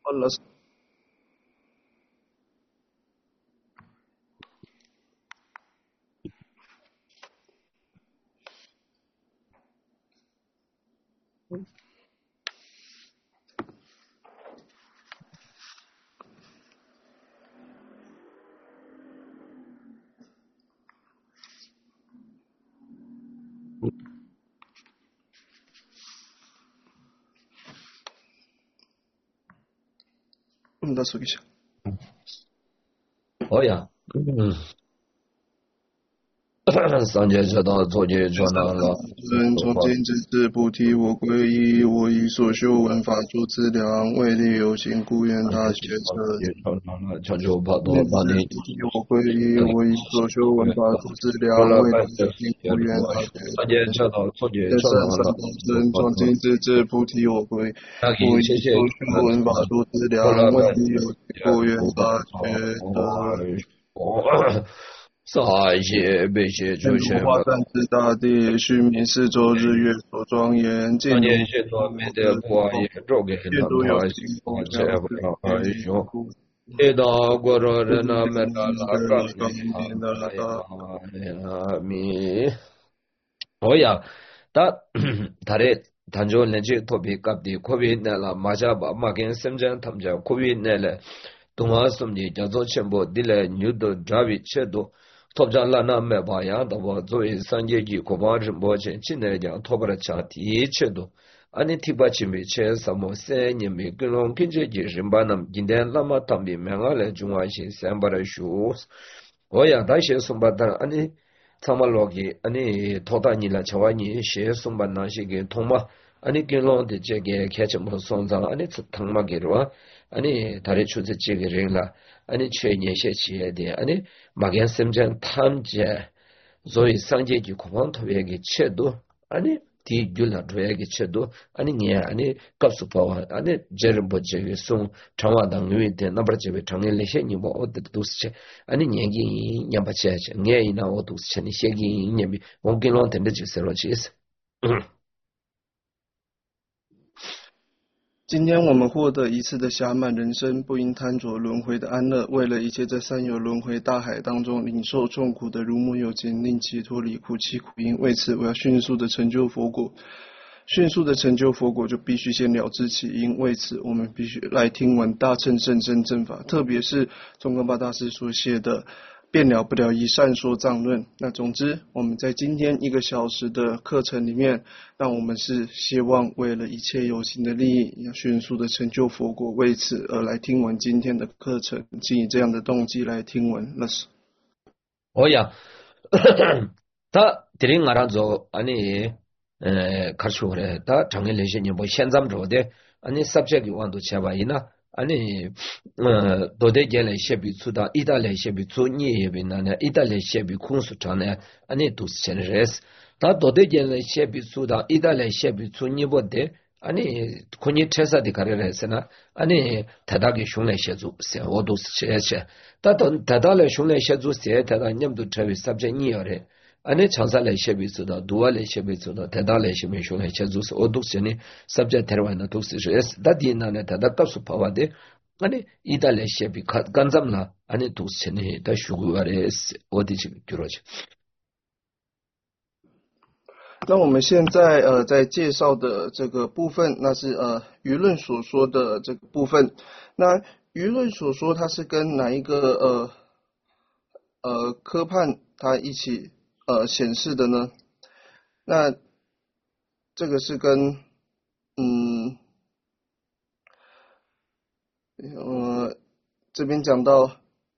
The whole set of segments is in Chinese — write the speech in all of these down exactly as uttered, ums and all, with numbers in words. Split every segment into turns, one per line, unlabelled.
Allah Allah 속이셔.
어야. 음. 三界车道作业转难了，
人从今之至菩提，我皈依。我以所修文法诸资粮，为利有情，故愿他学者。
成就法多法尼。
我皈依。我以所修文法诸资粮，为利有情，故愿他学者。
三界车道作业转难了，
人从今之至菩提，我皈。我以所修文法诸资粮，为利有情，故愿他学者。
三界悲切诸切
花赞之大地，须弥四周日月所庄严。尽
年谢多美德波耶，周给他他心切不了爱修。一到过着人那么大拉嘎阿弥。哦呀，他他的他就那些特别搞的，特别那了马家把马跟深圳他们家特别那了，东华什么叫做全部的了，牛都抓比切多。托家拉那没把样的话，作为三界级国宝人目前今年讲托不了家的切多，安尼提拔起没切什么三年没跟龙跟着几十把那今天那么他们没俺来中华些三把的书，我呀大些送把的安尼参马罗给安尼托大你了，千万你些送把那些给通嘛，安尼跟龙的这个开什么送上，安尼是通嘛给了，安尼他的出这几个人了。아니 최년 시기에 대해 아니 막연 심장 탐제 조이 상제기 고방 토백의 체도 아니 디귤라 도약의 체도 아니 니 아니 갑수파와 아니 제르보제의 송 장화당 위에 나버제베 장일레 셰니 뭐 어디도스체 아니 얘기 냠바체체 녜이나 어도스체니 셰기 냠비 원길론 텐데지스로치스
今天我们获得一次的暇满人生，不应贪着轮回的安乐，为了一切在三有轮回大海当中领受痛苦的如母有情，令其脱离苦妻苦因。为此，我要迅速的成就佛果。迅速的成就佛果，就必须先了知其因。为此，我们必须来听闻大乘甚深正法，特别是宗喀巴大师所写的辩了不了一善说藏论。那总之，我们在今天一个小时的课程里面，让我们是希望为了一切有情的利益，要迅速的成就佛果，为此而来听闻今天的课程，请以这样的动机来听闻。那是。
哦呀，他这里我让做安尼呃，开始了，他长年累些年不现在做的，安尼 subject 往都切吧，伊那。아니 어 도대결의 셰비추다 이달의 셰비추 니에비나네 이달의 셰비 콘수타네 아니 두스체레스 다 도대결의 셰비추다 이달의 셰비추 니보데 아니 코니 체사디 가레레스나 아니 다다게 숑레 셰주 세 오두스체체 다도 다달의 숑레 셰주 세 다다 냠도 트레비 sabje 니어레 아니 창살의 셰비추다 두알의 셰비추다 다달의 셰비 숑레 셰주스 오두스체니 sabje 테르와나 두스체레스 다디나네 다다깝수 파와데 아니 이달의 셰비 간잠나 아니 두스체니 다 슈구아레스 어디지 규로지
那我们现在呃在介绍的这个部分，那是呃舆论所说的这个部分。那舆论所说，它是跟哪一个呃呃科判它一起呃显示的呢？那这个是跟嗯呃这边讲到。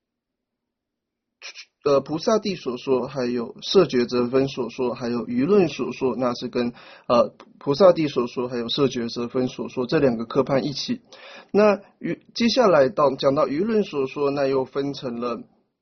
呃，菩萨地所说，还有摄觉则分所说，还有舆论所说，那是跟呃菩萨地所说，还有摄觉则分所说这两个科判一起。那舆接下来到讲到舆论所说，那又分成了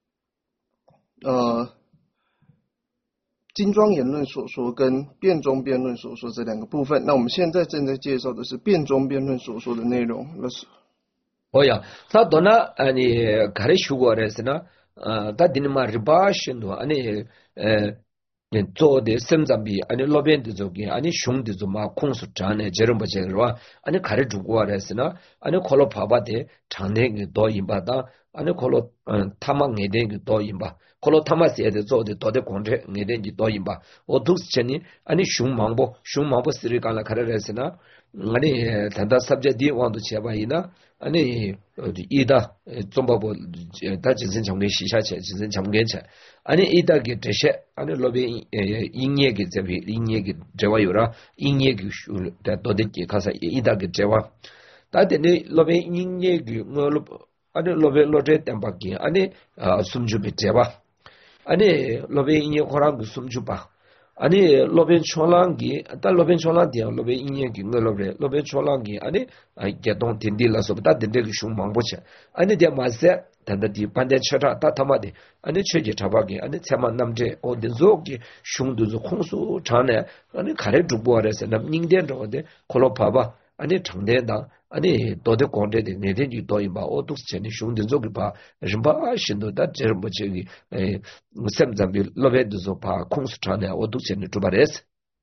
呃精庄言论所说跟辩中辩论所说这两个部分。那我们现在正在介绍的是辩中辩论所说的内容。那是。
哦呀，他多那呃你开始学过的是呢？ 다 디니마 리바신도 아니 에 做的生长比，安尼路边的做嘅，安尼熊的做嘛空手长呢，这种不这个话，安尼开始中国来是呢，安尼可能爬爬的长的个多引吧的，安尼可能嗯他妈眼的个多引吧，可能他妈写的做的多的工程眼的就多引吧，我都是真的，安尼熊忙不熊忙不是的干了开始来是呢，安尼谈到 subject 的往都切吧伊呢。아니 이다 좀바보 다 진선 정리 시샤체 진선 정견체 아니 이다게 대셰 아니 로베 인예게 제비 인예게 제와요라 인예게 다 도데게 가서 이다게 제와 다데네 로베 인예게 뭐 아니 로베 로제 템바게 아니 숨주베 제와 아니 로베 인예 코랑 숨주바 아니 로벤 초랑기 다 로벤 초랑디야 로벤 인예기 로베 로벤 초랑기 아니 게동 딘딜라서 다 딘데기 shum망보체 아니 데 마세 단다디 반데 쳐라 다 타마데 아니 최제 잡아게 아니 세만 남제 어딘조기 슝두조 콩수 전에 아니 가래 두보아래서 남닝된도데 콜로 봐봐 아니 정대다 아니 도대 공대데 내대지 도이바 오뚝스체니 슝든조기 봐 림바 신도다 제르버체기 에 샘잠비 로베드조 봐 콩스트라네 오뚝체니 두바레스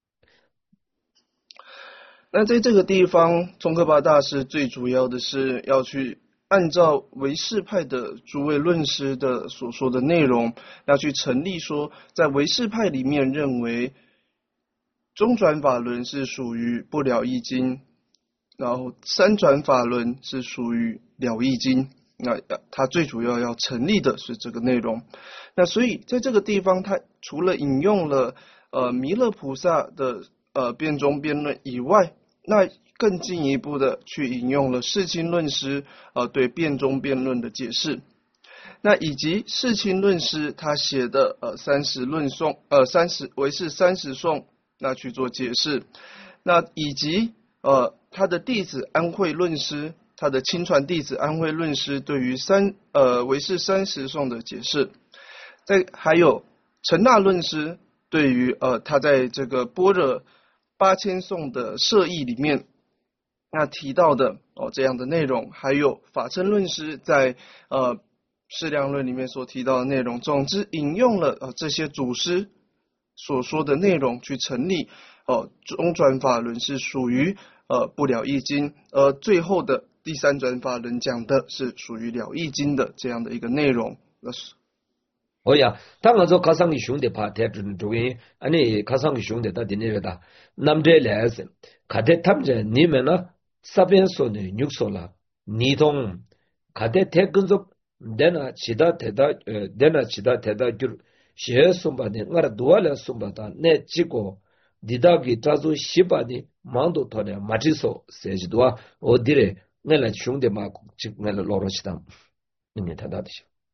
那在这个地方，宗喀巴大师最主要的是要去按照唯识派的诸位论师的所说的内容，要去成立说，在唯识派里面认为中转法轮是属于不了义经。然后三转法轮是属于了义经，那它最主要要成立的是这个内容。那所以在这个地方，它除了引用了呃弥勒菩萨的呃辩中辩论以外，那更进一步的去引用了释亲论师呃对辩中辩论的解释，那以及释亲论师他写的呃三十论颂呃三十唯识三十颂，那去做解释，那以及呃。他的弟子安慧论师，他的亲传弟子安慧论师对于三呃唯识三十颂的解释，再还有陈那论师对于呃他在这个般若八千颂的摄义里面那提到的哦这样的内容，还有法称论师在呃释量论里面所提到的内容，总之引用了呃这些祖师所说的内容去成立哦中转法轮是属于。呃，不了义经，而最后的第三转法轮讲的是属于了义经的这样的一个内容。
哦呀，当然说卡桑的兄弟怕太准主因，安尼卡桑的兄弟到底那个的，南这来是，卡在他们这你们呢，三边说呢，六说了，你同卡在太跟着，但呢，其他太大呃，但呢，其他太大就些送吧的，我的多了送吧的，那几个。디다기 자주 시바니 망도 토네 마지소 세지도아 어디래 내가 중대 막 내가 로로시다你谈到的。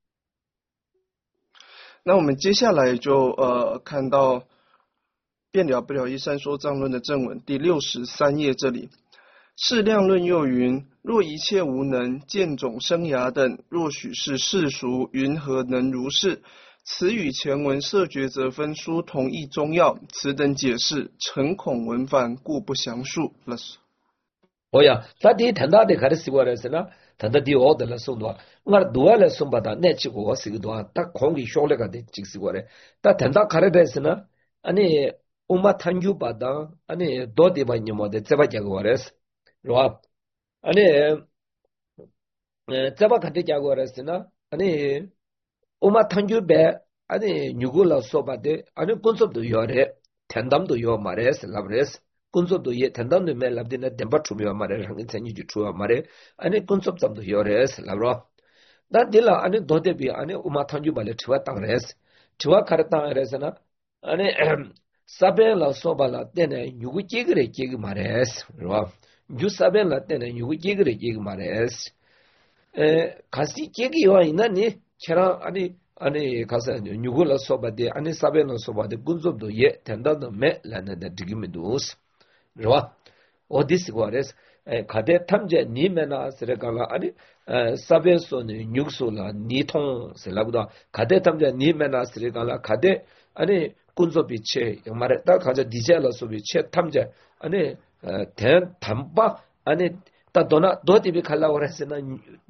那我们接下来就呃看到辩了不了义三说藏论的正文第六十三页这里，释量论又云：若一切无能，见种生涯等，若许是世俗，云何能如是？此与前文色觉则分书同义中要，此等解释诚恐文繁，故不详述。
哦呀，他第谈到的开始过来是呢，谈到第二的了送多，我多了送把他那几个我是个多，他空给小了个的就是过来，他谈到开始的是呢，安尼我们谈就把他安尼多的把你们的这把讲过来是，是吧？安尼呃这把开始讲过来是呢，安尼。오마 탄주베 아니 누구라 소바데 아니 콘셉트도 요래 텐담도 요 마레스 라브레스 콘셉트도 예 텐담도 멜랍디나 덴바 추미와 마레 항이 전이지 추와 마레 아니 콘셉트도 요레스 라브로 나딜라 아니 도데비 아니 오마 탄주발레 추와 땅레스 추와 카르땅레스나 아니 사벨라 소발라 데네 누구 찌그레 찌그 마레스 로 주사벨라 데네 누구 찌그레 찌그 마레스 에 가시 찌기 요 있나니 체라 아니 아니 가서 누구라 소바데 아니 사베노 소바데 군접도 예 텐다도 메 라나데 디기미도스 로와 어디스 거레스 가데 탐제 니메나 스레가라 아니 사베소니 뉴스라 니통 셀라보다 가데 탐제 니메나 스레가라 가데 아니 군접이 체 말했다 가자 디젤라 소비 체 탐제 아니 대 담바 아니 따도나 도디비 칼라고 했으나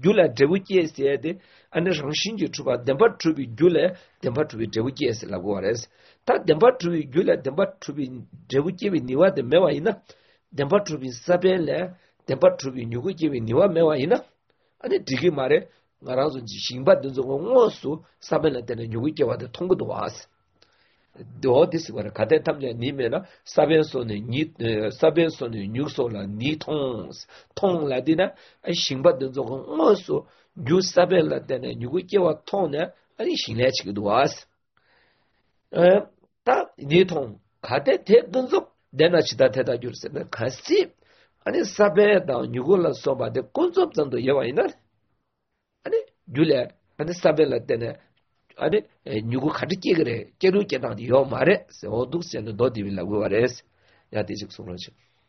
gyula debu kiese de ane rangshinji chuba demba chubi gyula demba chubi debu kiese la gores ta demba chubi gyula demba chubi debu kibi niwa de mewa ina demba chubi sabele demba chubi nyugu kibi niwa mewa ina ane digi mare ngarazo ji shingba denzo ngosu sabele de nyugu kiwa de 통구도 와스 do this were kate tamle ni me na saben so ne ni saben so ne nyuso la ni tons tong la dina ai shingba de zo ngo so nyu saben la de ne nyugo ke wa tong ne ai shingle chi do was eh ta ni tong kate te dun zo de na chi da te da gyur se na kasi ani saben da nyugo la so ba de konzom zan do yewa ina ani gyule ani saben la de ne 아니 누구 가르치게 그래 깨루게 나디 요 말에 어둑센도 너디빌라고 말했어 야 디직 소로지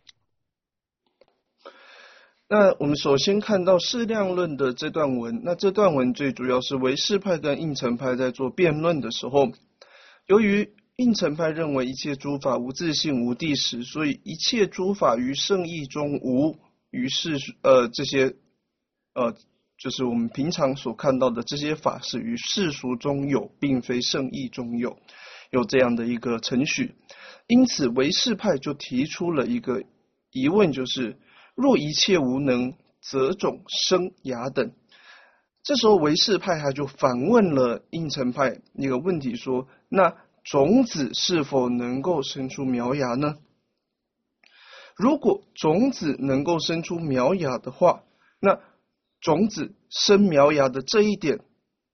那我们首先看到释量论的这段文，那这段文最主要是唯识派跟应成派在做辩论的时候，由于应成派认为一切诸法无自性无谛实，所以一切诸法于圣义中无，于是呃这些呃就是我们平常所看到的这些法是于世俗中有，并非圣义中有，有这样的一个程序。因此唯识派就提出了一个疑问，就是若一切无能，则种生芽等。这时候唯识派他就反问了应成派一个问题，说那种子是否能够生出苗芽呢？如果种子能够生出苗芽的话，那种子生苗芽的这一点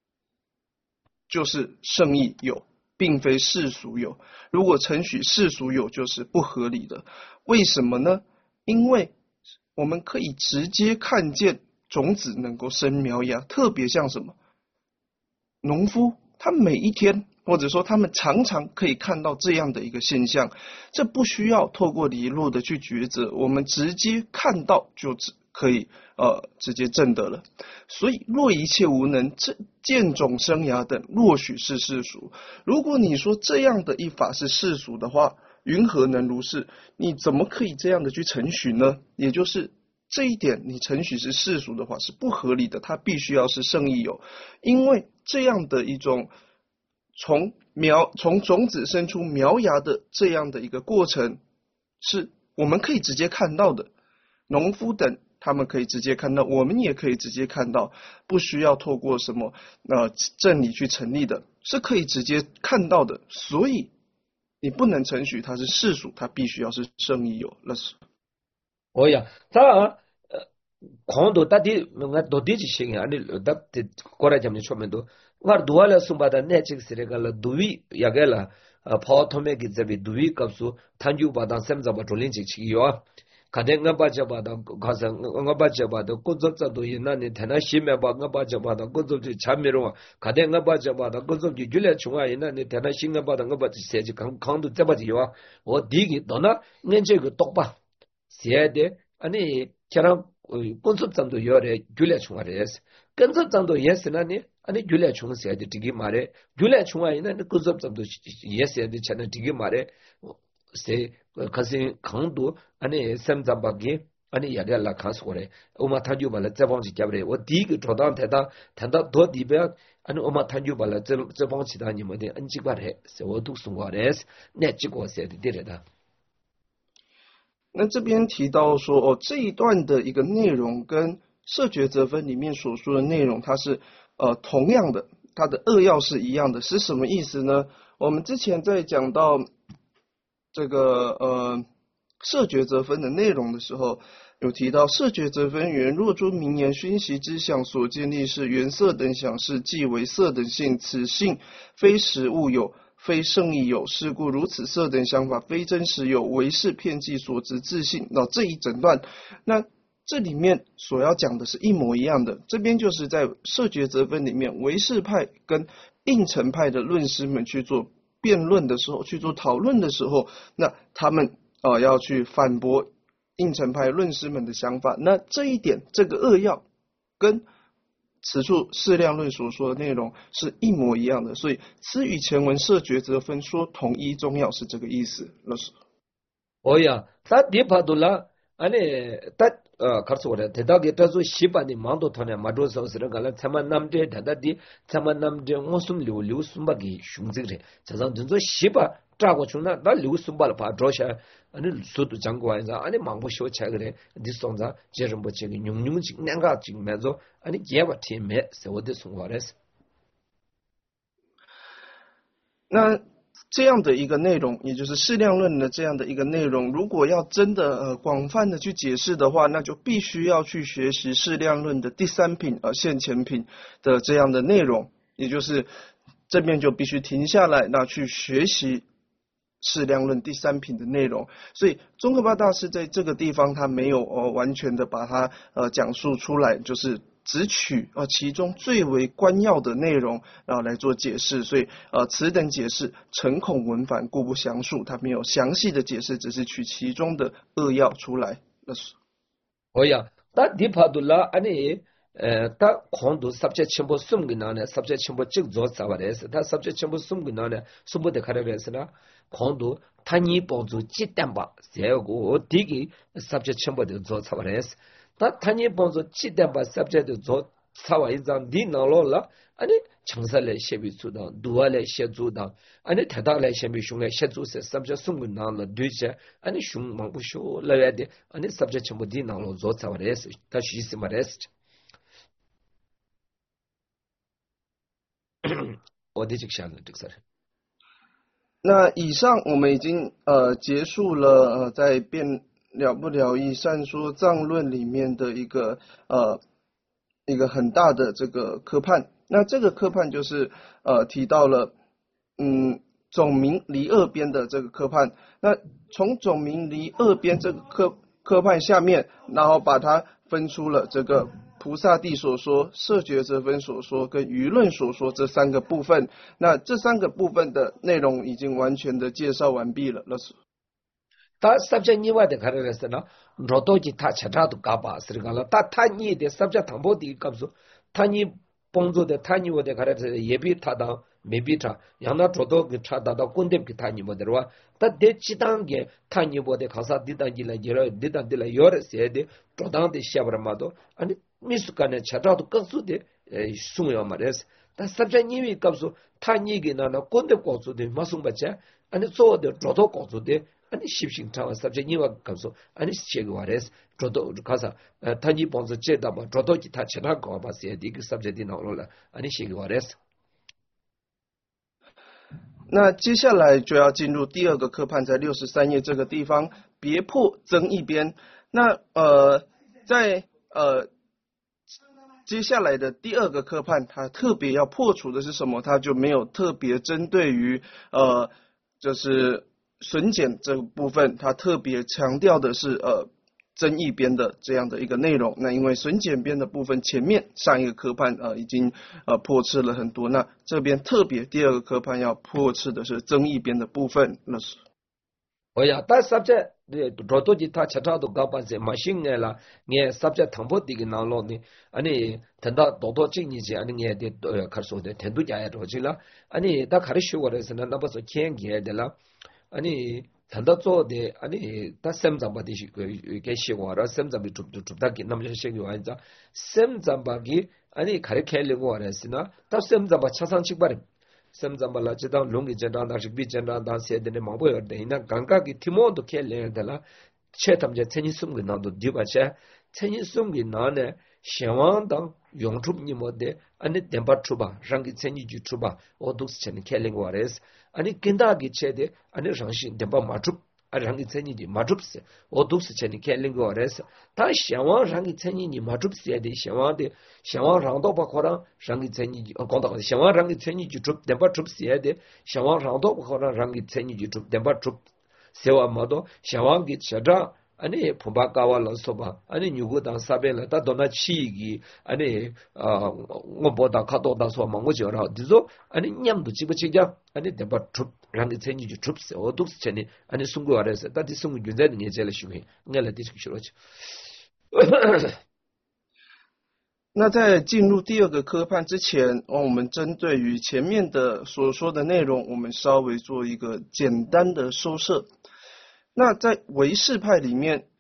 就是圣义有，并非世俗有。如果承许世俗有，就是不合理的。为什么呢？因为我们可以直接看见种子能够生苗芽，特别像什么农夫，他每一天或者说他们常常可以看到这样的一个现象，这不需要透过理论的去抉择，我们直接看到就可以呃直接证得了。所以若一切无能，见种生芽等，若许是世俗。如果你说这样的一法是世俗的话，云何能如是？你怎么可以这样的去承许呢？也就是这一点你承许是世俗的话是不合理的，它必须要是圣义有，因为这样的一种从苗从种子生出苗芽的这样的一个过程是我们可以直接看到的，农夫等他们可以直接看到，我们也可以直接看到，不需要透过什么呃证理去成立的，是可以直接看到的。所以你不能承许它是世俗，它必须要是圣义有。那是。
哦呀，他광도 따디 뭔가 도디지 시기 아니 답데 거라 잠니 처음에도 와 두알라 숨바다 내직스레갈 두위 야겔라 파토메기 제비 두위 값수 탄주 바다 셈자바 돌린지 치기요 가댕가 바자바다 가서 nga 바자바다 고접자도 이나니 대나 심에바 nga 바자바다 고접지 참미로 가댕가 바자바다 고접지 줄레 중앙 이나니 대나 심가 바다 nga 바지 세지 강도 잡아지요 어디기 너나 nen제 그 똑바 세데 아니 저랑 conceptando yore gyule chunga res conceptando yes nani ani gyule chunga se de digi mare gyule chunga ina ni conceptando yes de chana digi mare se kasi khangdu ani samjambagi ani yade la khas gore uma thanju bala jabang ji jabre o dig thodan theda thanda do dibe ani uma thanju bala jabang ji da ni mo de anji bare se o du sungwa res ne ji go se de de da。
那这边提到说哦，这一段的一个内容跟摄觉则分里面所说的内容，它是呃同样的，它的扼要是一样的，是什么意思呢？我们之前在讲到这个呃摄觉则分的内容的时候，有提到摄觉则分原若诸名言熏习之想所建立是原色等想是即为色等性，此性非实物有。非圣义有，是故如此色等想法非真实有，唯是片剂所执自性。那这一整段，那这里面所要讲的是一模一样的。这边就是在摄觉则分里面，唯识派跟应成派的论师们去做辩论的时候，去做讨论的时候，那他们呃要去反驳应成派论师们的想法。那这一点，这个扼要跟此处释量论所说的内容是一模一样的，所以此与前文摄觉则分说同一中要是这个意思。老师，
哦呀，他别怕多了， 아니 딱 가르쳐오래 대다게 따서 시바니 망도 터네 마도서스를 갈라 참만 남제 다다디 참만 남제 무슨 류류 숨바기 슝지래 자상 전zo 시바 짜고 중나 나 류숨발 바 드셔 아니 수도 장고와서 아니 망보쇼 차그래 디송자 제름보 지기 뇽뇽직 냥가 직면서 아니 제바 팀에 세워드 송와레스
那这样的一个内容，也就是适量论的这样的一个内容，如果要真的呃广泛的去解释的话，那就必须要去学习适量论的第三品呃现前品的这样的内容，也就是这边就必须停下来，那去学习适量论第三品的内容。所以宗喀巴大师在这个地方他没有呃完全的把它呃讲述出来，就是只取呃其中最为关要的内容，然后来做解释，所以呃此等解释诚恐文繁，故不详述。他没有详细的解释，只是取其中的扼要出来。那是。
哦呀，那迪帕杜拉安尼呃，他空读 subject 全部送给哪呢 ？subject 全部就做啥玩意是？他 subject 全部送给哪呢？送不得看的个是呢？空读他你帮助几点吧？这个我第一个 subject 全部都做啥玩意是？ 다 타니 본소 치대바 subject 조 차와 인장 디나로라 아니 청살레 셰비수다 두알레 셰주다 아니 대다레 셰비슝레 셰주세 subject 숨군나라 뒤제 아니 슝망부쇼 라야데 아니 subject 전부 디나로 조 차와레스 다시 있으마레스 어디 직시하는 득살
那以上我们已经呃结束了呃在辩 了不了义善说藏论里面的一个呃一个很大的这个科判，那这个科判就是呃提到了嗯总名离二边的这个科判，那从总名离二边这个科科判下面，然后把它分出了这个菩萨地所说、摄觉则分所说跟舆论所说这三个部分，那这三个部分的内容已经完全的介绍完毕了。老师
다 subject 니와데 가르랬으나 로도지 다 차자도 가바스르가라 다 타니데 subject 담보디 값소 타니 봉조데 타니오데 가르레 예비타다 메비타 양나 조도 그 차다다 꼰데 그 타니 모데와 다 데치단게 타니보데 가사 디단지라 제라 디단딜라 요르세데 조단데 샤브라마도 아니 미스카네 차자도 값소데 숭요 말레스 다 subject 니위 값소 타니게 나나 꼰데 고소데 마숭바차 아니 소데 조도 고소데 아니 십신 타와 sabjeniwa 감소 아니 시에고아레스 저도 가서 타니 본서 제다바 저도 기타 쳐나 거바세 디그 sabjedi 나올라 아니 시에고아레스
那接下来就要进入第二个科判，在六十三页这个地方，别破增一边。那呃，在呃接下来的第二个科判，它特别要破除的是什么？它就没有特别针对于呃，就是 损减这个部分，它特别强调的是呃增益边的这样的一个内容。那因为损减边的部分，前面上一个科判呃已经呃破斥了很多，那这边特别第二个科判要破斥的是增益边的部分。那是。
哦呀，但 subject 罗多吉他查查都搞把这马新个啦，你 subject 汤波底个哪路呢？啊你等到多多经济些，啊你也得呃看说的，程度加也多去了，啊你他开始学过的是呢，那不是天给的啦。 아니 단다 쪼데 아니 다 셈잠바디 게 시고라 셈잠비 줍줍줍다기 남자 시기 와인자 셈잠바기 아니 가르케려고 하랬으나 다 셈잠바 차상칙바리 셈잠발라 제당 롱기 제당 다식 비젠다 다세데네 마보여데 이나 강가기 티모도 켈레달라 체탐제 체니 숨기 나도 디바체 체니 숨기 나네 샤완당 용춥니 모데 아니 덴바 추바 랑기 체니 주 추바 오독스 체니 켈링고 하레스 아니 긴다기 체데 아니 랑신 덴바 마춥 아니 랑기 체니디 마춥스 오독스 체니 켈링고 하레스 다 샤완 랑기 체니니 마춥스에데 샤완데 샤완 랑도 바코랑 랑기 체니지 어 건다 샤완 랑기 체니지 춥 덴바 춥스에데 샤완 랑도 바코랑 랑기 체니지 춥 덴바 춥 세와 모도 샤완기 차다 아니 폼바가와라 소바 아니 누구당 사벨라 다 도나치기 아니 어 뭐보다 카도다 소마 뭐지라 디조 아니 냠도 집어치자 아니 대바 춥 랑이 체니지 춥세 어둑스 체니 아니 숨고 아래서 다디 숨고 준다는 게 제일 쉬워 내가 디스 싫어지
那在进入第二个科判之前，我们针对于前面的所说的内容，我们稍微做一个简单的收摄。那在唯识派里面，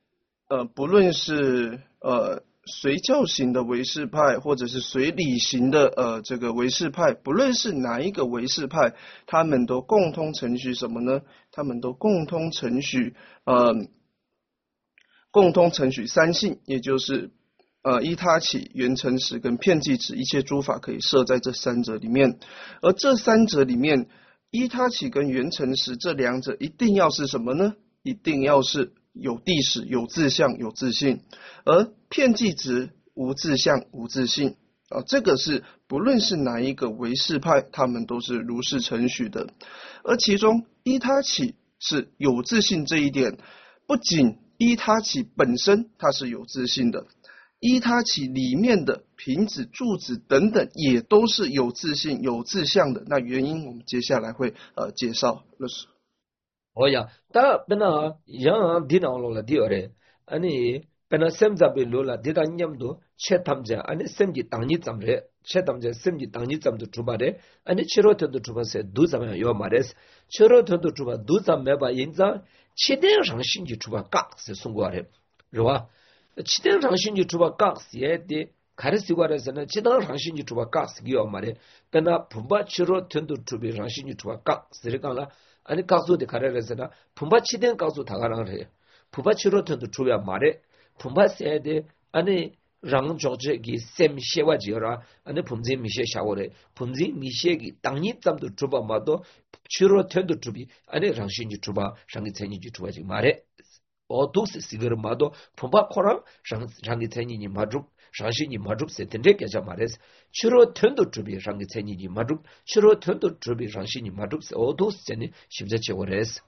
呃，不论是呃随教型的唯识派，或者是随理型的呃这个唯识派，不论是哪一个唯识派，他们都共通承许什么呢？他们都共通承许呃共通承许三性，也就是呃依他起、缘成实跟遍计执，一切诸法可以设在这三者里面。而这三者里面，依他起跟缘成实这两者一定要是什么呢？一定要是有谛实、有自相、有自性，而遍计执无自相、无自性啊，这个是不论是哪一个唯识派，他们都是如是承许的。而其中依他起是有自性这一点，不仅依他起本身它是有自性的，依他起里面的品子、住子等等也都是有自性、有自相的。那原因我们接下来会呃介绍。
哦呀，다 베나 양 디나올라 디어레 아니 베나 셈자베 롤라 디다냠도 쳇탐자 아니 셈지 당니 잠레 쳇탐자 셈지 당니 잠도 주바레 아니 치로토도 주바세 두자메 요 마레스 치로토도 주바 두자메바 인자 치대상 신지 주바 깍스 송고아레 로와 치대상 신지 주바 깍스에데 가르시고아레서는 치대상 신지 주바 깍스기요 마레 베나 분바 치로토도 주비상 신지 주바 깍스르가라 아니 가수데 가래래서나 분바치된 가수 다가랑 해요. 분바치로턴도 주야 말에 분바세데 아니 랑조제기 셈시와지라 아니 분지 미셰 샤워레 분지 미셰기 땅니 잠도 주바 마도 치로턴도 주비 아니 랑신지 주바 상기 체니지 주바지 말에 어두스 시거르 마도 분바코랑 상기 체니니 마죽 상신이 마죽 세텐데 깨자 말해서 치로 턴도 주비 상기 체니니 마죽 치로 턴도 주비 상신이 마죽 어두스 제니 십자체 오레스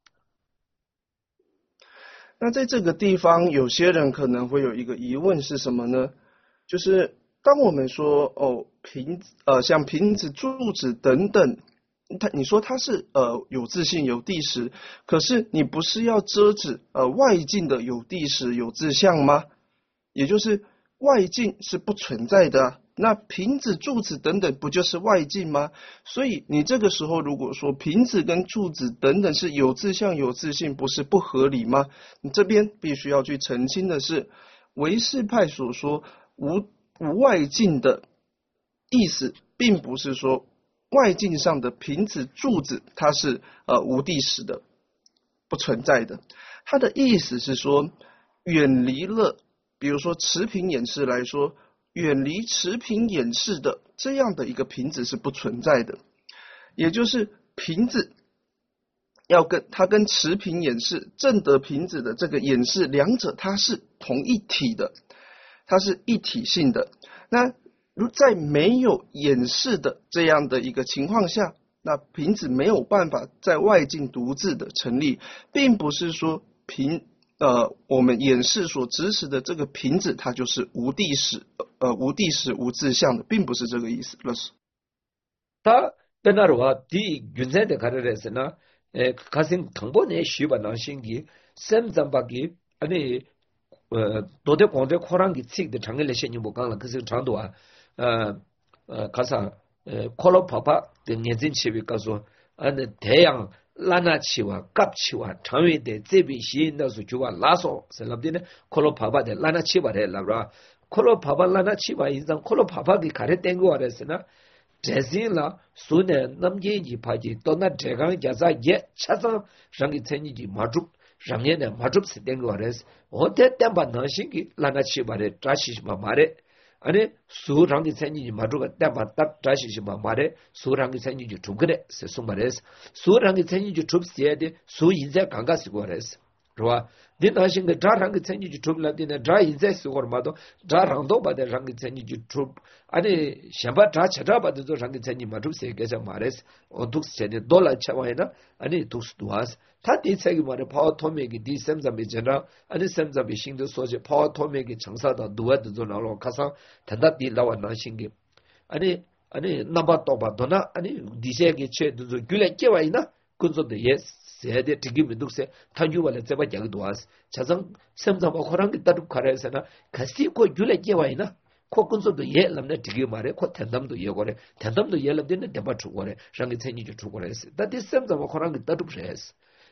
那在这个地方，有些人可能会有一个疑问是什么呢？就是当我们说哦瓶呃像瓶子、柱子等等，它你说它是呃有自性、有谛实，可是你不是要遮止呃外境的有谛实、有自相吗？也就是外境是不存在的、啊，那瓶子、柱子等等不就是外境吗？所以你这个时候如果说瓶子跟柱子等等是有自相、有自性，不是不合理吗？你这边必须要去澄清的是，唯识派所说无无外境的意思，并不是说外境上的瓶子、柱子它是呃无谛实的，不存在的。它的意思是说，远离了。比如说持瓶演示来说，远离持瓶演示的这样的一个瓶子是不存在的，也就是瓶子要跟它跟持瓶演示正得瓶子的这个演示两者它是同一体的，它是一体性的。那如在没有演示的这样的一个情况下，那瓶子没有办法在外境独自的成立，并不是说瓶呃，我们演示所指使的这个瓶子，它就是无谛实，呃，无谛实、无自相的，并不是这个意思。
他在那话，第原先的看的是呢，呃，开始通过呢，许把那心机，sem怎把给，啊你，呃，多的光在扩张给自己的长个那些你不讲了，可是长度啊，呃呃，卡上，呃，可乐泡泡的眼睛区别告诉，啊那太阳。拉那起哇，夹起哇，长远的这边吸引到是就话拉索，是那边呢，可罗帕帕的拉那起哇的那吧，可罗帕帕拉那起哇，一张可罗帕帕给开的登过的是呢，这些啦，所以呢，那么一派的到那这个加上也加上上个成绩的马主，上面呢马主是登过的是，我在登把那些个拉那起哇的扎起什么嘛的。아니 수랑이 생기지 마루가 때마 딱 다시지 마 말에 수랑이 생기지 죽그래 세수 말에서 수랑이 생기지 죽시에데 수 인자 강가시고 그래서 좋아 디나신 그 자랑이 생기지 죽라디나 자 인자 쓰고 말도 자랑도 받아 랑이 생기지 죽 아니 샤바 자 찾아봐도 랑이 생기 마루 세게서 말에서 어둑세데 돌아 차와이나 아니 독스도아스 다 디세기 말에 파워 토메기 디셈자비 제나 아니 셈자비 신도 소제 파워 토메기 정사다 누워도 나로 가서 단답디 나와 나신게 아니 아니 나바토바 도나 아니 디세기 체도 귤에 깨와이나 군소도 예스 세데 티기미 독세 탄주발에 제바 양도아스 자성 셈자바 코랑기 따로 가래서나 가시고 귤에 깨와이나 코군소도 예 람네 티기 말에 코 텐담도 예고래 텐담도 예 람데네 데바 주고래 상기 체니주 주고래스 다디 셈자바 코랑기 따로 그래스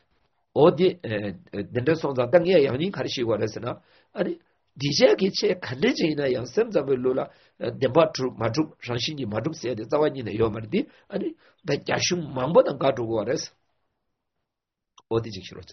어디 낸데 송자 땅에 양님 가르치고 그랬으나 아니 디제기 체 칸데지나 양 셈자벨로라 데바트 마주 상신이 마주 세데 자와니네 요마르디 아니 다야슝 mam보단 가두고 그랬어 어디 직시로서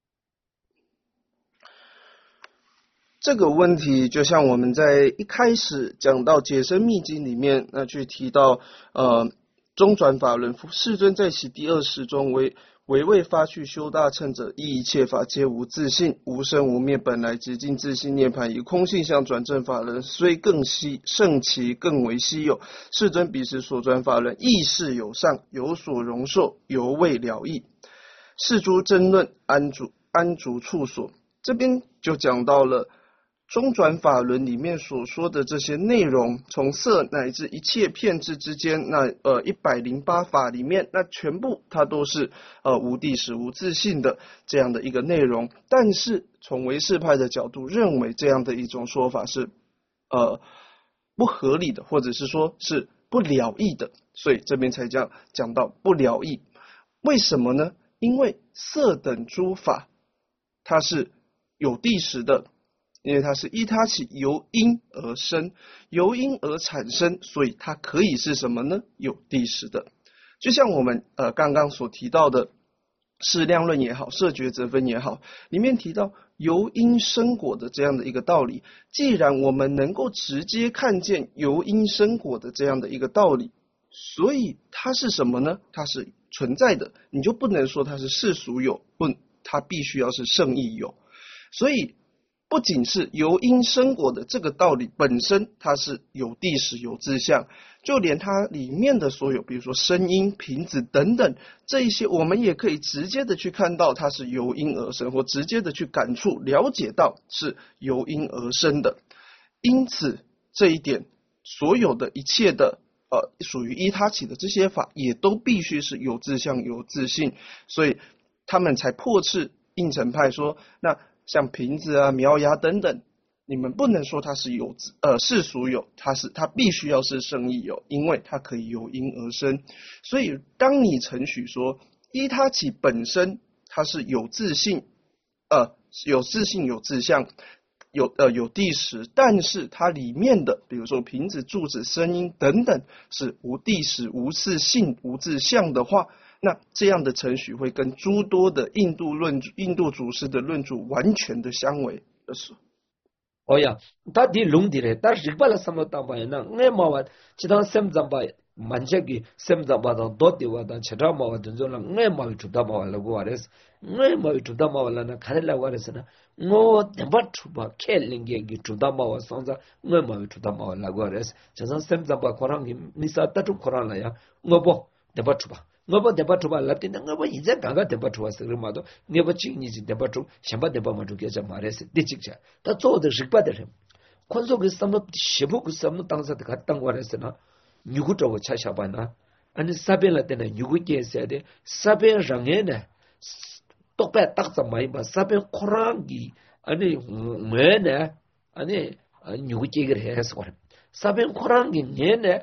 这个问题就像我们在一开始讲到解深密经里面，那去提到呃中转法轮世尊在其第二十中为唯未发去修大乘者，依一切法皆无自性，无生无灭，本来极尽自性涅槃，以空性相转正法轮，虽更稀胜其更为稀有。世尊彼时所转法轮，亦是有上，有所容受，犹未了义。是诸争论安住安住处所，这边就讲到了。 中转法轮里面所说的这些内容，从色乃至一切片质之间，那呃一百零八法里面，那全部它都是呃无地识无自性的这样的一个内容。但是从唯识派的角度认为这样的一种说法是呃不合理的，或者是说是不了义的，所以这边才讲讲到不了义。为什么呢？因为色等诸法它是有地识的。 因为它是依他起由因而生，由因而产生，所以它可以是什么呢？有地识的。就像我们呃刚刚所提到的释量论也好，摄觉则分也好，里面提到由因生果的这样的一个道理。既然我们能够直接看见由因生果的这样的一个道理，所以它是什么呢？它是存在的，你就不能说它是世俗有，不，它必须要是圣义有。所以。 不仅是由因生果的这个道理本身，它是有地识有自相，就连它里面的所有，比如说声音、频子等等这一些，我们也可以直接的去看到它是由因而生，或直接的去感触、了解到是由因而生的。因此，这一点，所有的一切的呃属于依他起的这些法，也都必须是有自相、有自性，所以他们才破斥应成派说那。 像瓶子啊、苗芽等等，你们不能说它是有呃世俗有，它是它必须要是圣义有，因为它可以由因而生。所以，当你承许说依他起本身它是有自性，呃有自性有自相，有呃有地识，但是它里面的比如说瓶子、柱子、声音等等是无地识、无自性、无自相的话。 那这样的程序会跟诸多的印度论印度祖师的论著完全的相违。是。
哦呀，他的龙的嘞，但是巴拉什么当白呢？我嘛话，其他什么当白，满些个什么当白当多的话，当其他嘛话，真正了，我嘛会出大嘛话了，我话的是，我嘛会出大嘛话了呢，看得来话的是呢，我怎么出吧？开零个个出大嘛话，上着我嘛会出大嘛话了，我话的是，就像什么当白，可能你你啥得出可能了呀？我不怎么出吧？ 我把电把出吧，那天我把现在刚刚电把出啊，是个嘛都，我把今年是电把出，想把电把嘛出给这嘛的是，第几家？他做的是不的人，看说个什么西部个什么当时的个当过来是呢，如果找我查下班呢，安尼三边来的呢，如果见谁的，三边上人呢，都白打怎么样？三边可能的，安尼我呢，安尼如果见个人是过来，三边可能的人呢。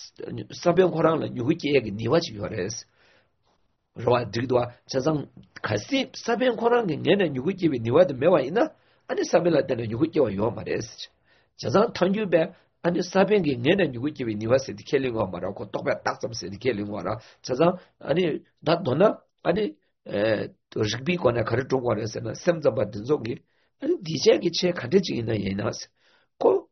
사병 코랑은 유기계획 니와지 요래스 로아 드도아 자상 가시 사병 코랑은 얘는 유기계획 니와도 매와 있나 아니 사병할 때는 유기계획 요 말했지 자상 턴주배 아니 사병이 얘는 유기계획 니와스 디켈링어 말하고 똑바 딱점세 디켈링어라 자상 아니 나 너나 아니 에 도식비 거나 가르쳐 거래서는 샘잡았던 속이 아니 디제기 체 가르치 있는 얘나스 고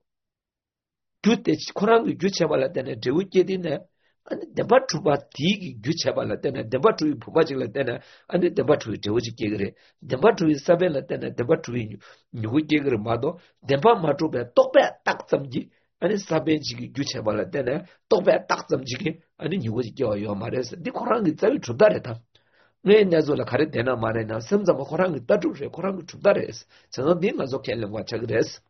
규때 코랑이 규체발라 때네 데우께디네 아니 데바투바 디기 규체발라 때네 데바투이 부바질라 때네 아니 데바투이 데우지께 그래 데바투이 사벨라 때네 데바투이 누구께 그래 마도 데바 마투베 똑베 딱 점지 아니 사벤지기 규체발라 때네 똑베 딱 점지기 아니 누구지께 와요 말해서 네 코랑이 자유 주다래다 네 내가서 가르 되나 말이나 섬자고 코랑이 따주래 코랑이 주다래서 저는 네 가서 kell는 거 그랬어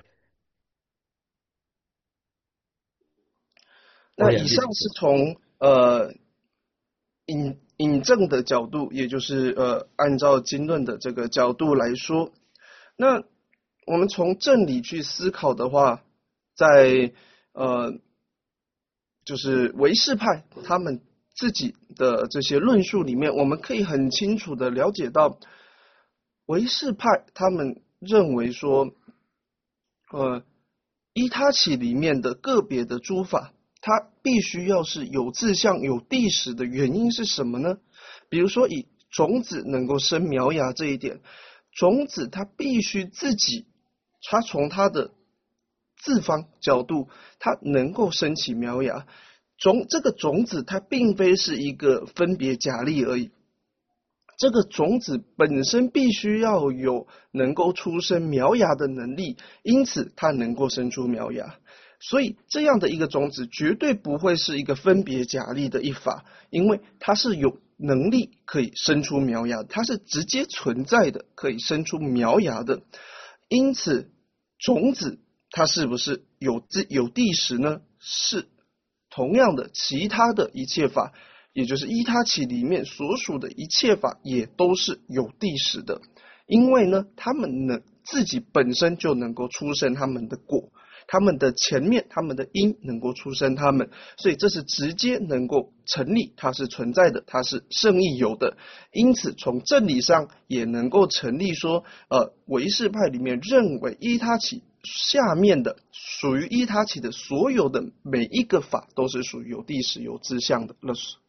那以上是从呃引引证的角度，也就是呃按照经论的这个角度来说，那我们从正理去思考的话，在呃就是唯识派他们自己的这些论述里面，我们可以很清楚的了解到，唯识派他们认为说，呃，依他起里面的个别的诸法，它必须要是有自相有谛实的原因是什么呢？比如说以种子能够生苗芽这一点，种子它必须自己，它从它的自方角度，它能够生起苗芽。种这个种子它并非是一个分别假立而已，这个种子本身必须要有能够出生苗芽的能力，因此它能够生出苗芽。所以这样的一个种子绝对不会是一个分别假立的一法，因为它是有能力可以生出苗芽，它是直接存在的，可以生出苗芽的。因此种子它是不是有自有谛实呢？是。同样的，其他的一切法，也就是依他起里面所属的一切法，也都是有谛实的。因为呢，他们能自己本身就能够出生他们的果，他们的前面，他们的因能够出生他们，所以这是直接能够成立，它是存在的，它是圣意有的。因此，从正理上也能够成立说，呃，唯识派里面认为依他起下面的属于依他起的所有的每一个法都是属于有谛实有自相的。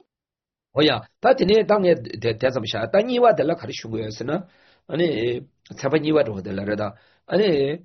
오야 다티네 당에 대자sam샤 당이와 될라 가르슈고였으나 아니 사바니와로 될라라다 아니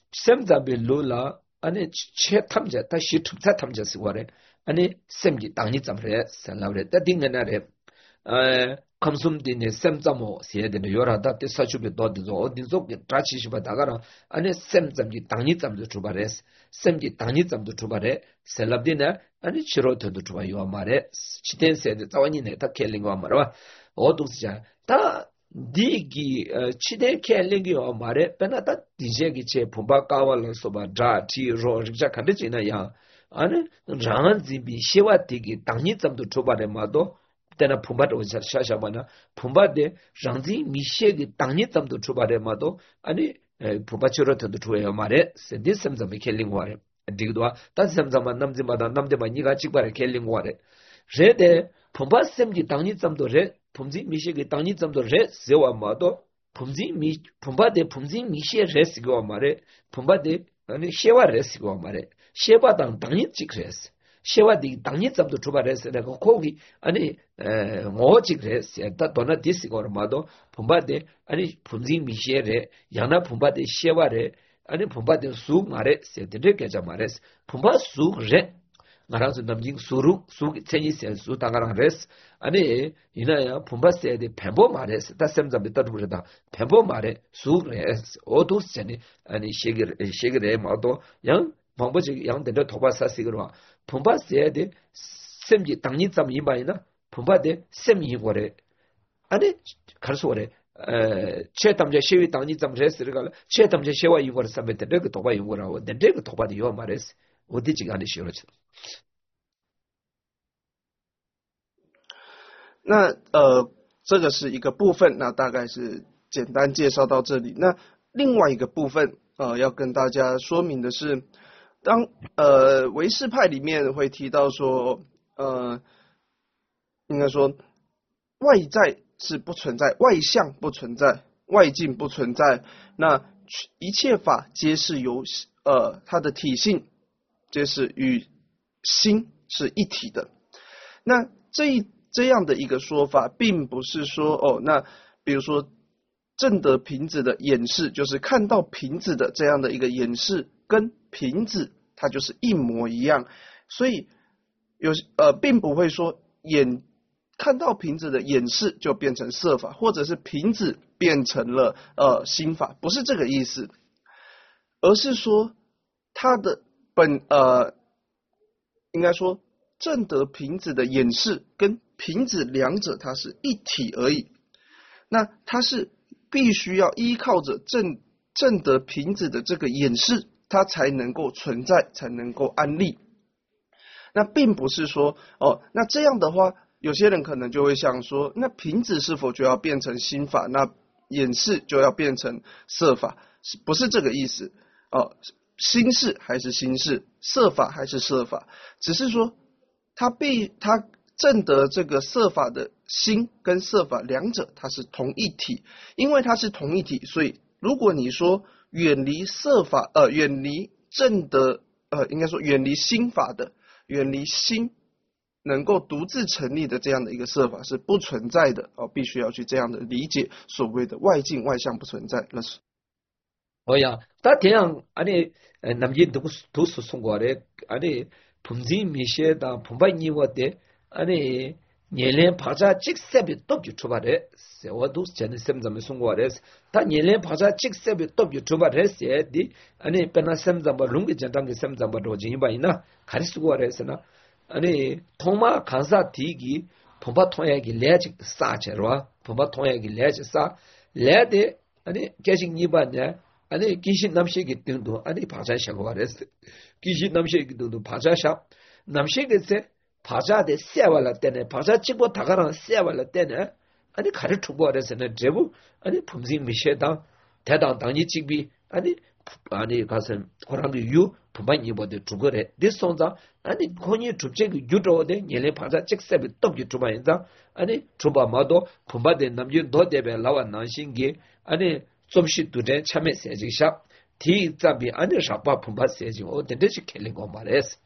셈자빌로라 아니 체탐자 다시 툭타 탐자스와레 아니 셈기 당이 잠레 살라브레 다딩나레 에 감숨디네 셈자모 세데네 요라다 때사주베 도드조 어딘조 트라치시바 다가라 아니 셈잠기 당이 잠도 주바레스 셈기 당이 잠도 주바레 셀랍디나 아니 치로토도 주바요 마레 치텐세데 자원이네 다 켈링와 마라 어두스자 다 디기 치데 켈링이요 마레 페나다 디제기 체 봄바까와라 소바 드라티 로르자 칸데지나야 아니 라한지비 시와티기 당이 잠도 주바레 마도 때나 봄바도 샤샤바나 봄바데 랑지 미셰기 당이 잠도 주바레 마도 아니 봄바치로토도 주요 마레 세디섬잠이 켈링와레 디그도아 단섬잠만 남지마다 남데마 니가 직바레 켈링와레 레데 봄바sem지 당니 잠도 레 봄지 미셰기 당니 잠도 레 세와 마도 봄지 미 봄바데 봄지 미셰 레스고 마레 봄바데 아니 셰와 레스고 마레 셰바당 당니 직레스 셰와디 당니 잠도 주바레스 내가 거기 아니 에 오직레스 다 도나 디스고 마도 봄바데 아니 봄지 미셰레 야나 봄바데 셰와레 아니 봄바데 수 마레 세데레 게자 마레스 봄바 수레 나라서 남징 수루 수 체니세 수 당가랑 레스 아니 이나야 봄바세데 뱀보 마레스 다셈자베 따르르다 뱀보 마레 수레스 오도스니 아니 셰게 셰게레 마도 양 방법이 양대로 도바사시그로 봄바세데 셈지 당니 잠 이바이나 봄바데 셈이 거래 아니 가르소래 에 체탐제 시위 당니 잠 레스르가 체탐제 시와 이거를 삼베데 그 도바 이거라고 근데 그 도바디 요 마레스 어디지 가는 시로지
那呃，这个是一个部分，那大概是简单介绍到这里。那另外一个部分，呃，要跟大家说明的是，当呃唯识派里面会提到说，呃，应该说外在是不存在，外相不存在，外境不存在，那一切法皆是由呃它的体性，皆是与心是一体的。那这一这样的一个说法，并不是说哦，那比如说正德瓶子的演示，就是看到瓶子的这样的一个演示，跟瓶子它就是一模一样，所以有呃，并不会说演看到瓶子的演示就变成色法，或者是瓶子变成了呃心法，不是这个意思，而是说它的本呃，应该说正德瓶子的演示跟瓶子两者它是一体而已，那它是必须要依靠着正正德瓶子的这个演示，它才能够存在，才能够安立。那并不是说哦，那这样的话，有些人可能就会想说，那瓶子是否就要变成心法，那演示就要变成色法？不是这个意思哦，心事还是心事，色法还是色法，只是说它必它证得这个色法的心跟色法两者它是同一体，因为它是同一体，所以如果你说远离色法，呃，远离证得，呃，应该说远离心法的，远离心能够独自成立的这样的一个色法是不存在的哦，必须要去这样的理解所谓的外境外相不存在。那是。
哦呀，他这样阿尼남진도도수송과래아니 품지 미셰다 품바니 워데 아니 년년 파자 직세비 또 유튜버래 세워도 전에 샘잠에 송과래스 다 년년 파자 직세비 또 유튜버래스 디 아니 페나 샘잠 바 룽게 전당게 샘잠 바 로진이 바이나 가리스고래스나 아니 통마 간사 디기 품바 통야기 레지 사체로 품바 통야기 레지 사 레데 아니 계식 니바냐 아니 기신 남식이 등도 아니 바자샤고 말했어. 기신 남식이 등도 바자샤 남식에서 바자데 세발라 때네 바자 찍고 다가랑 세발라 때네 아니 가르 두고 그래서는 제부 아니 품진 미셰다 대당 당이 찍비 아니 아니 가서 고랑도 유 부만 입어도 두거래 디송자 아니 권이 주제기 유도데 년에 바자 찍세비 또 유튜브인자 아니 주바마도 품바데 남지 도데베 라와 난신기 아니 좀시 두데 참에 세지샤 디자비 아니샤 바품바 세지 어디지 켈링고 말했어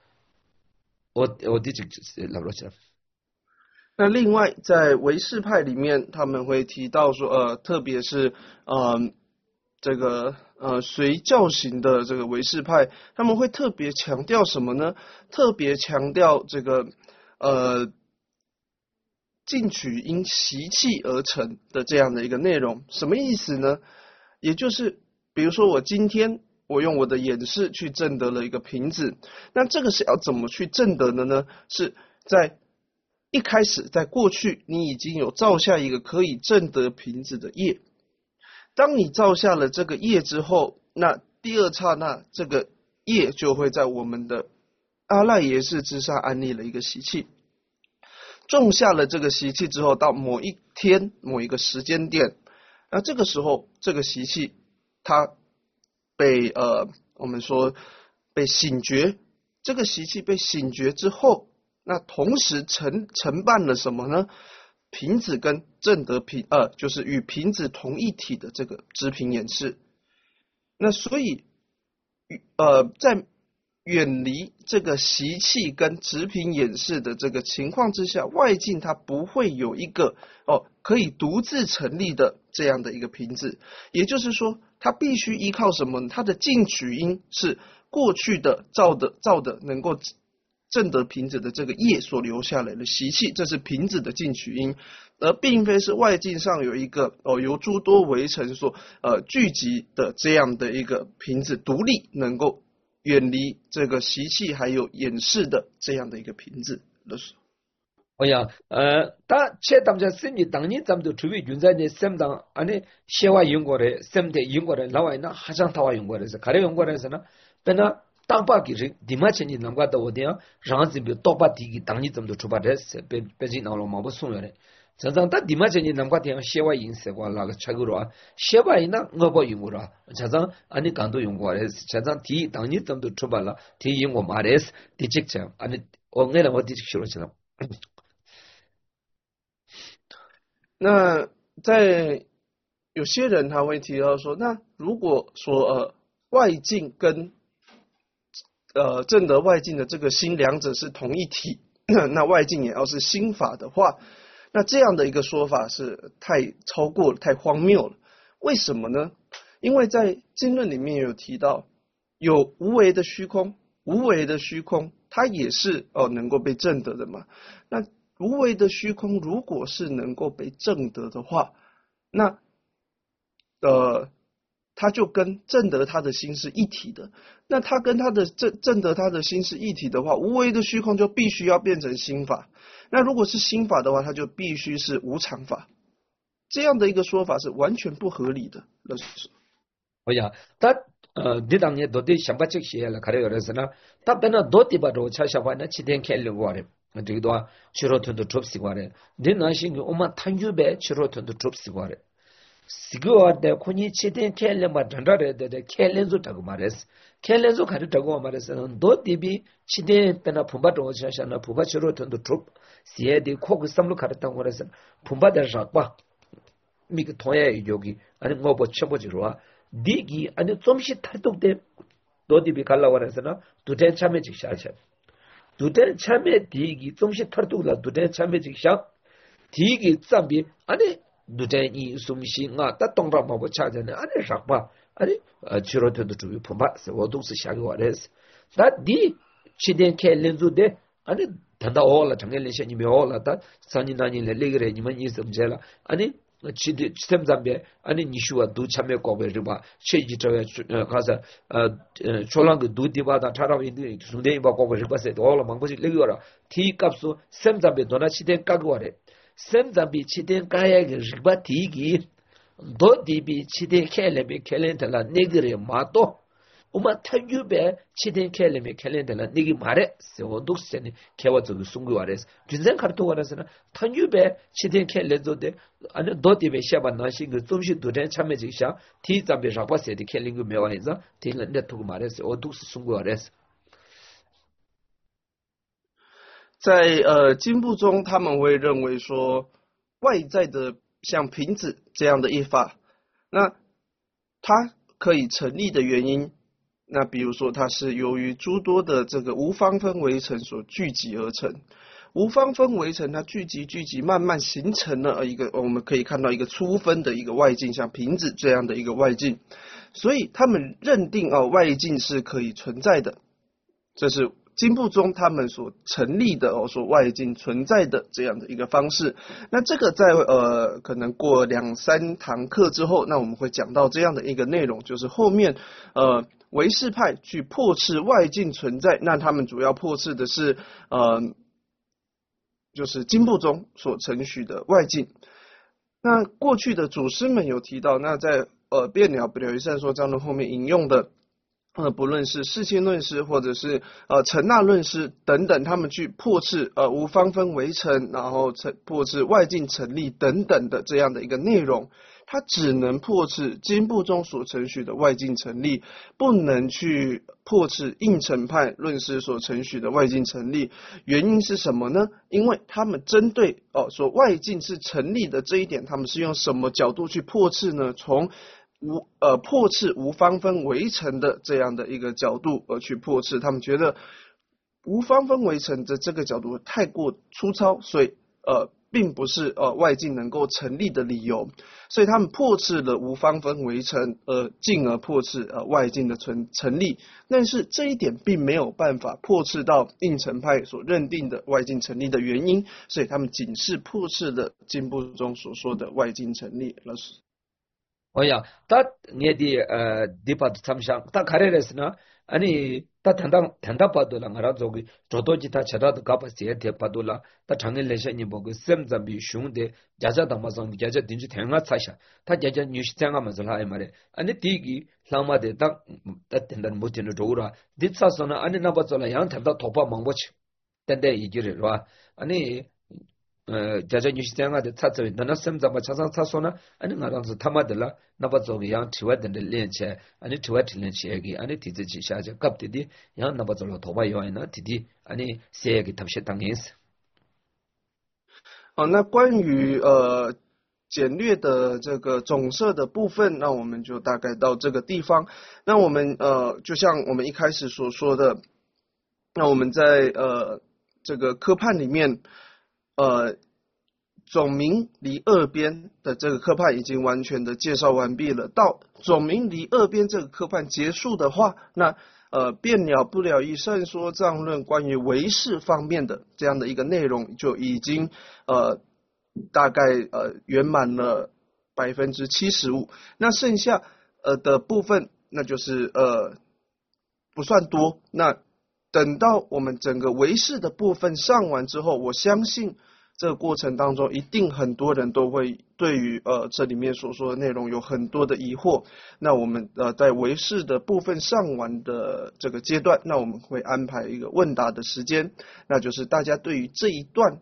어디지 라로샤
那另外在唯识派里面他们会提到说呃特别是呃这个呃随教型的这个唯识派他们会特别强调什么呢？特别强调这个呃进取因习气而成的这样的一个内容，什么意思呢？也就是比如说我今天我用我的眼识去证得了一个瓶子，那这个是要怎么去证得的呢？是在一开始在过去你已经有造下一个可以证得瓶子的业，当你造下了这个业之后，那第二刹那这个业就会在我们的阿赖耶识之上安立了一个习气，种下了这个习气之后，到某一天某一个时间点，那这个时候这个习气它被呃我们说被醒觉，这个习气被醒觉之后，那同时承承办了什么呢？瓶子跟证得瓶呃就是与瓶子同一体的这个知瓶眼识。那所以呃在远离这个习气跟直凭眼识的这个情况之下，外境它不会有一个哦可以独自成立的这样的一个瓶子，也就是说它必须依靠什么？它的进取因是过去的造的造的能够证得瓶子的这个业所留下来的习气，这是瓶子的进取因，而并非是外境上有一个哦由诸多围城所呃聚集的这样的一个瓶子独立能够远离这个习气还有掩饰的这样的一个瓶子。
哦呀，呃，他切当家生意当年咱们都处于原在的生当，安尼写话用过的，生的用过的，老外那还想他话用过的是，卡里用过的是呢，但那当把给人，第嘛前你能够到我点，让这边多把地给当年咱们都出把的是，别别人拿了毛不送了的。常常他第嘛前你能够点写话用是话那个吃过了，写话用那我不用过了，常常安尼刚都用过的，常常第当年咱们都出把了，第用我买的是第几张，安尼我爱了我第几说了去了。
那在有些人他会提到说，那如果说呃外境跟呃证得外境的这个心两者是同一体，那外境也要是心法的话，那这样的一个说法是太超过了，太荒谬了。为什么呢？因为在经论里面有提到，有无为的虚空，无为的虚空它也是哦能够被证得的嘛。那无为的虚空如果是能够被证得的话，那呃它就跟证得它的心是一体的。那它跟它的证证得它的心是一体的话，无为的虚空就必须要变成心法。那如果是心法的话，它就必须是无常法。这样的一个说法是完全不合理的。
哦呀，他呃，你当年到底想把这些了，看到有的是呢，他本来到底把这查下来呢，七天开了过来。这个话，七罗屯都抓死过来。你那些个我们贪欲呗，七罗屯都抓死过来。 시고한테 코니 치된 켈레마 단다레데 켈렌조 타고 말했어. 켈렌조 가르 타고 말했어. 너 디비 치된 페나 푸바도 샤샤나 푸바치로 던도 트롭 시에디 코그 삼로 가르타고 말했어. 푸바다 잡바 미그 토야 여기 아니 뭐뭐 쳐보지로와 디기 아니 좀씩 탈독돼 너 디비 갈라고 말했으나 두대 참에 직샤샤 두대 참에 디기 좀씩 탈독라 두대 참에 직샤 디기 짬비 아니 두대이 숨시가 따동라 뭐고 찾아내 아니 잡바 아니 치로트도 주비 폼바스 오동스 샤기 와레스 다디 치덴 켈렌주데 아니 단다 올라 장엘레셔니 메올라다 산이나니 레레그레 니만 이섬젤라 아니 치디 치템잠베 아니 니슈와 두 참에 거베르바 체지저에 가서 초랑그 두디바다 타라윈디 순데이바 거베르바세 올라 망고지 레기와라 티값소 셈잠베 도나 치덴 까고와레 셈잠비 치덴 까야게 리바티기 도디비 치덴 켈레베 켈렌텔라 네그레 마토 우마 타유베 치덴 켈레메 켈렌텔라 네기 마레 세오독세니 케와도 숭구와레스 진생 카르토와레스나 타유베 치덴 켈레조데 아니 도디베 샤바나시 그 좀시 도된 참매직샤 티잠베 잡바세디 켈링구 메와이자 딜렌데 투구 마레스 오독스 숭구와레스
在呃经部中，他们会认为说，外在的像瓶子这样的一法，那它可以成立的原因，那比如说它是由于诸多的这个无方分围层所聚集而成。无方分围层它聚集聚集，慢慢形成了一个我们可以看到一个粗分的一个外境，像瓶子这样的一个外境，所以他们认定哦外境是可以存在的，这是 经部中他们所成立的哦，说外境存在的这样的一个方式，那这个在呃可能过两三堂课之后，那我们会讲到这样的一个内容，就是后面呃唯识派去破斥外境存在，那他们主要破斥的是呃就是经部中所承许的外境。那过去的祖师们有提到，那在呃辩了不了于善说章论后面引用的 呃，不论是世亲论师，或者是呃陈那论师等等，他们去破斥呃无方分围城，然后成破斥外境成立等等的这样的一个内容，它只能破斥经部中所承许的外境成立，不能去破斥应成派论师所承许的外境成立。原因是什么呢？因为他们针对哦说外境是成立的这一点，他们是用什么角度去破斥呢？从 无呃破斥无方分围城的这样的一个角度而去破斥，他们觉得无方分围城的这个角度太过粗糙，所以呃并不是呃外境能够成立的理由，所以他们破斥了无方分围城，呃进而破斥呃外境的存成立，但是这一点并没有办法破斥到应成派所认定的外境成立的原因，所以他们仅是破斥了经部中所说的外境成立。老师
오야 다 네디 어 디파트 참상 다 가레레스나 아니 다 단단 단다 파도라 가라 저기 저도지 다 쳐다도 가파세 대파도라 다 장엘레셔니 보고 셈잠비 슝데 자자 담마상 자자 딘지 태가 차샤 다 자자 뉴시장가 마슬 하이 말에 아니 디기 라마데 다 단단 못티노 도우라 dit사서나 아니 나바절라 양 탐다 도파 망보치 땐데 이기르와 아니 자자 뉴시장가데 차츠위 나나 셈잠바 차상 차소나 아니 나랑서 타마들라 나바조기 양 티와든데 렌체 아니 티와트 렌체기 아니 티지지 샤제 갑디디 양 나바절로 도바 요이나 디디 아니 세기 탑시 당인스
好，那关于呃简略的这个总摄的部分，那我们就大概到这个地方。那我们呃就像我们一开始所说的，那我们在呃这个科判里面， 呃，总名离二边的这个科判已经完全的介绍完毕了。到总名离二边这个科判结束的话，那呃辩了不了义善说藏论关于唯识方面的这样的一个内容就已经呃大概呃圆满了百分之七十五。那剩下呃的部分，那就是呃不算多。那 等到我们整个唯识的部分上完之后，我相信这个过程当中一定很多人都会对于呃这里面所说的内容有很多的疑惑。那我们呃在唯识的部分上完的这个阶段，那我们会安排一个问答的时间，那就是大家对于这一段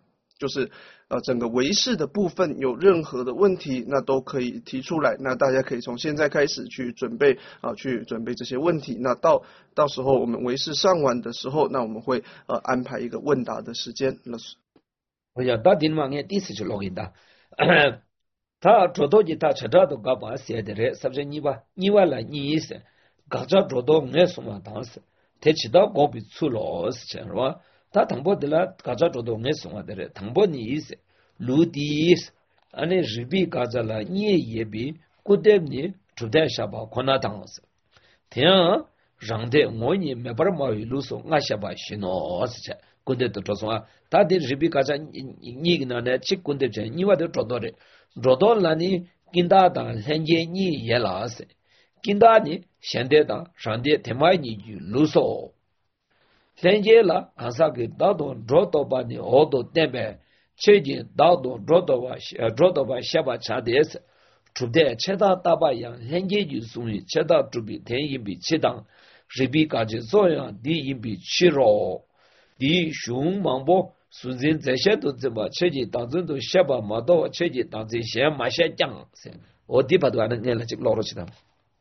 就是呃整个唯识的部分有任何的问题，那都可以提出来。那大家可以从现在开始去准备啊、呃，去准备这些问题。那到到时候我们唯识上完的时候，那我们会呃安排一个问答的时间。那是。
我讲到顶嘛，俺第四就录音的。他做到你他车上都搞把写的嘞，是不是你吧？你完了你意思，搞着做到俺什么当时，他知道我比出老事情是吧？他通过的了，搞着做到俺什么的嘞，通过你意思，陆地意思，俺那日币搞着了，你也比古代你出代下巴困难当时，听让的我你没办法一路说，俺下巴许诺事情。古代都做什么？他的日币搞着你你那呢？去古代钱，你话都做到的。做到了你跟他当现在你也老实，跟他呢现在当上的他妈你就啰嗦，现在了看啥个大东做到把你好多代表，最近大东做到把呃做到把下巴差的是，出的其他大把样，现在就属于其他主比天一比其当，日币搞着这样的一比七弱，的熊忙不？孙子这些都怎么？确实当中都下巴毛到，确实当这些马些讲，我第八段的念了就捞了去的。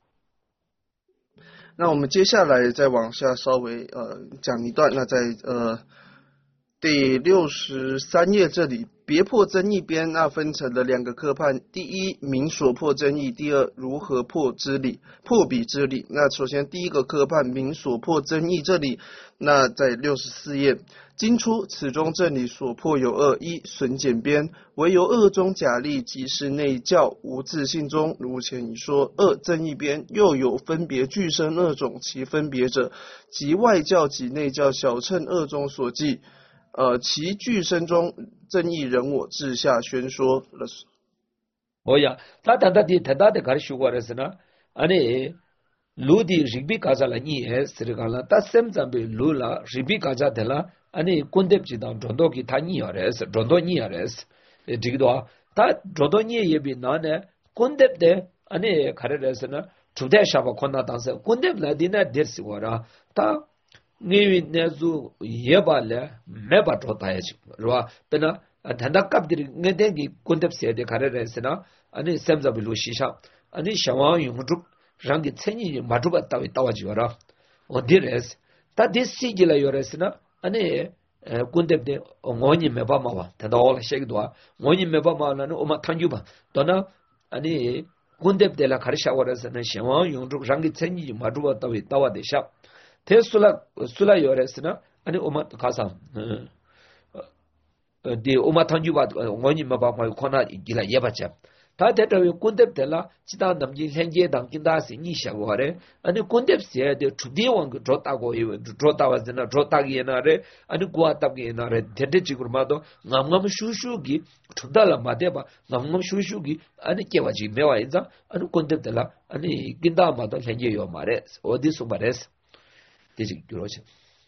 那我们接下来再往下稍微呃讲一段，那在呃第六十三页这里，别破争议边，那分成了两个科判，第一明所破争议，第二如何破之理，破彼之理。那首先第一个科判明所破争议这里，那在六十四页。经出此中正理所破有二：一损减边，唯由二中假立即是内教无自性中，如前已说；二争议边又有分别俱生二种，其分别者，即外教及内教小乘二中所记。呃，其俱生中争议人我至下宣说了。
哦呀，他他他的他他的开始说过的是呢，啊你。路的日比卡扎了你也是这个了，但现在被路了日比卡扎的了，啊你滚得不当赚到给他你要的是赚到你要的是，这个多，他赚到你也比那呢滚得的，啊你看的是呢，出在下巴看他当时滚得来的那点是我啦，他因为那就也把了没把赚他也去是吧？对呢，啊他那搞的那点给滚得些的看的是呢，啊你现在被路西上，啊你想往用住。让给参与马主把到位到位去了，我的人是，他的实际来有人是呢，啊你呃，滚得的，我你没办法吧，他到了下个多，我你没办法了，我们谈就吧，到那啊你滚得的了，开始下我的是呢，希望用住让给参与马主把到位到位的下，他说了说了有人是呢，啊你我们看上，嗯，呃的我们谈就吧，我你没办法，可能一来也不讲。他在这个滚得的了，其他南京现在当跟大是你想过的，啊你滚得些的出地方个做大过一问，做大完真的做大个那的，啊你过大个那的，天天这个嘛都，俺们叔叔给出到了嘛对吧？俺们叔叔给，啊你给我去没完一张，啊你滚得的了，啊你跟大嘛都现在有嘛的，我的说嘛的是，这是多少钱？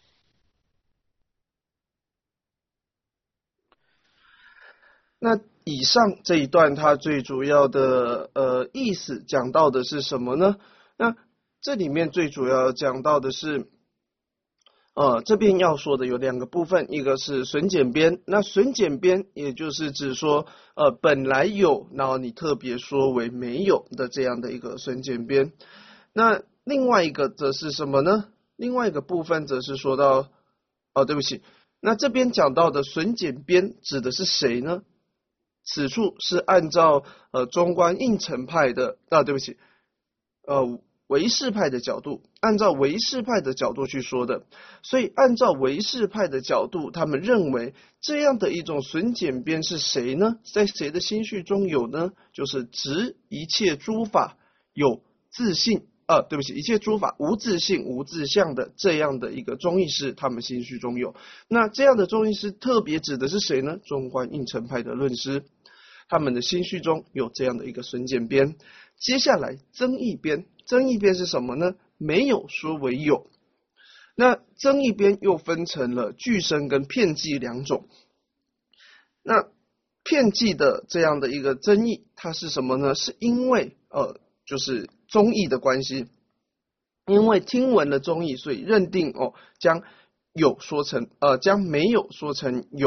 那以上这一段它最主要的呃意思讲到的是什么呢？那这里面最主要讲到的是，呃这边要说的有两个部分，一个是损减边，那损减边也就是指说呃本来有，然后你特别说为没有的这样的一个损减边。那另外一个则是什么呢？另外一个部分则是说到，哦对不起，那这边讲到的损减边指的是谁呢？此处是按照呃中观应成派的啊，对不起，呃唯识派的角度，按照唯识派的角度去说的。所以按照唯识派的角度，他们认为这样的一种损减边是谁呢？在谁的心绪中有呢？就是执一切诸法有自性啊，对不起，一切诸法无自性无自相的这样的一个中义师，他们心绪中有。那这样的中义师特别指的是谁呢？中观应成派的论师。他们的心绪中有这样的一个损减边。接下来增益边，增益边是什么呢？没有说为有。那增益边又分成了俱生跟片剂两种。那片剂的这样的一个争议，它是什么呢？是因为呃，就是中义的关系，因为听闻了中义，所以认定哦，将有说成呃，将没有说成有。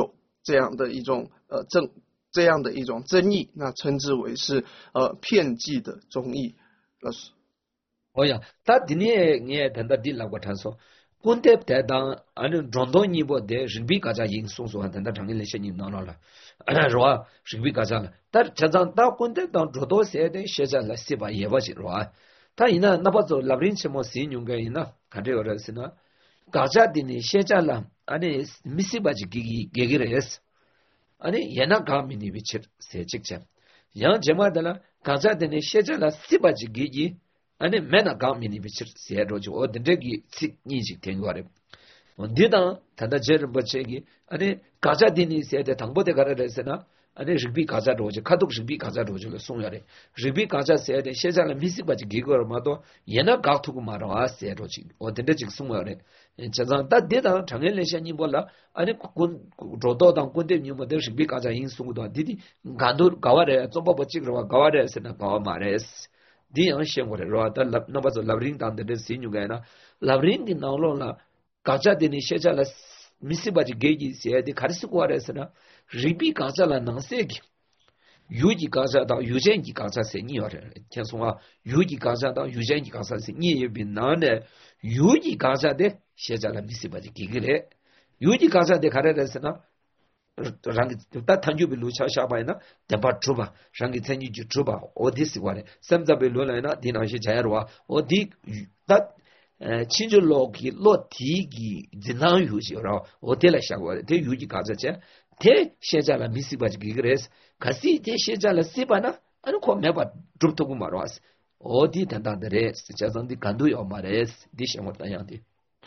这样的一种呃争这样的一种争议，那称之为是呃骗计的争议。老师，
哦呀，他今年你谈到第那个传说，古代在当按照中东尼泊的人比较加严肃说，谈到长年那些年闹了，是吧？是比较加了，但这张到古代当中东些的写下来是吧？也不是是吧？他伊那那不做拉林什么事用个伊那，看这个人是呢，加加的呢写下来，安尼米西巴就给给给人是，安尼也那讲明你比切写这个，像这么的了，加加的呢写下来西巴就给给。아니 맨나 가미니 비치 세로죠 어딘데기 니직 된 거래 언디다 다다 제르 버체기 아니 가자디니 세데 당보데 가라레스나 아니 르비 가자 로제 카독 르비 가자 로제 송야래 르비 가자 세데 셰자라 미시바지 기거마도 예나 가투고 마라 세로지 어딘데직 송야래 자잔다 데다 장엘레샤니 볼라 아니 군 로도당 군데니 모데 르비 가자 인송도 디디 간도 가와레 좀바버치그와 가와레스나 가와마레스 di ang shem gore ro ta lab no ba so labrin dan de sin yu ga na labrin di naw lo la ka cha de ni she cha la misi ba ji ge ji se de khar su ko re sa na ribi ka cha la nang se gi yu ji ka cha da yu jen ji ka cha se ni yo re tian song a yu ji ka cha da yu jen ji ka cha se ni ye bin na ne yu ji ka cha de she cha la misi ba ji ge ge re yu ji ka cha de khar re sa na rangi ta tanju bi lu cha sha ba na de ba tru ba rangi tanju ju tru ba odi si wa le samza be lu la na din na shi ja ro odi ta chin ju lo ki lo ti gi jinan yu ji ro odi la sha wa de yu ji ka za che te she ja la mi si ba ji gi res ka si te she ja la si ba na an ko me ba tru to gu ma ro as odi ta da de re cha zan di kan du yo ma res di she mo ta yang di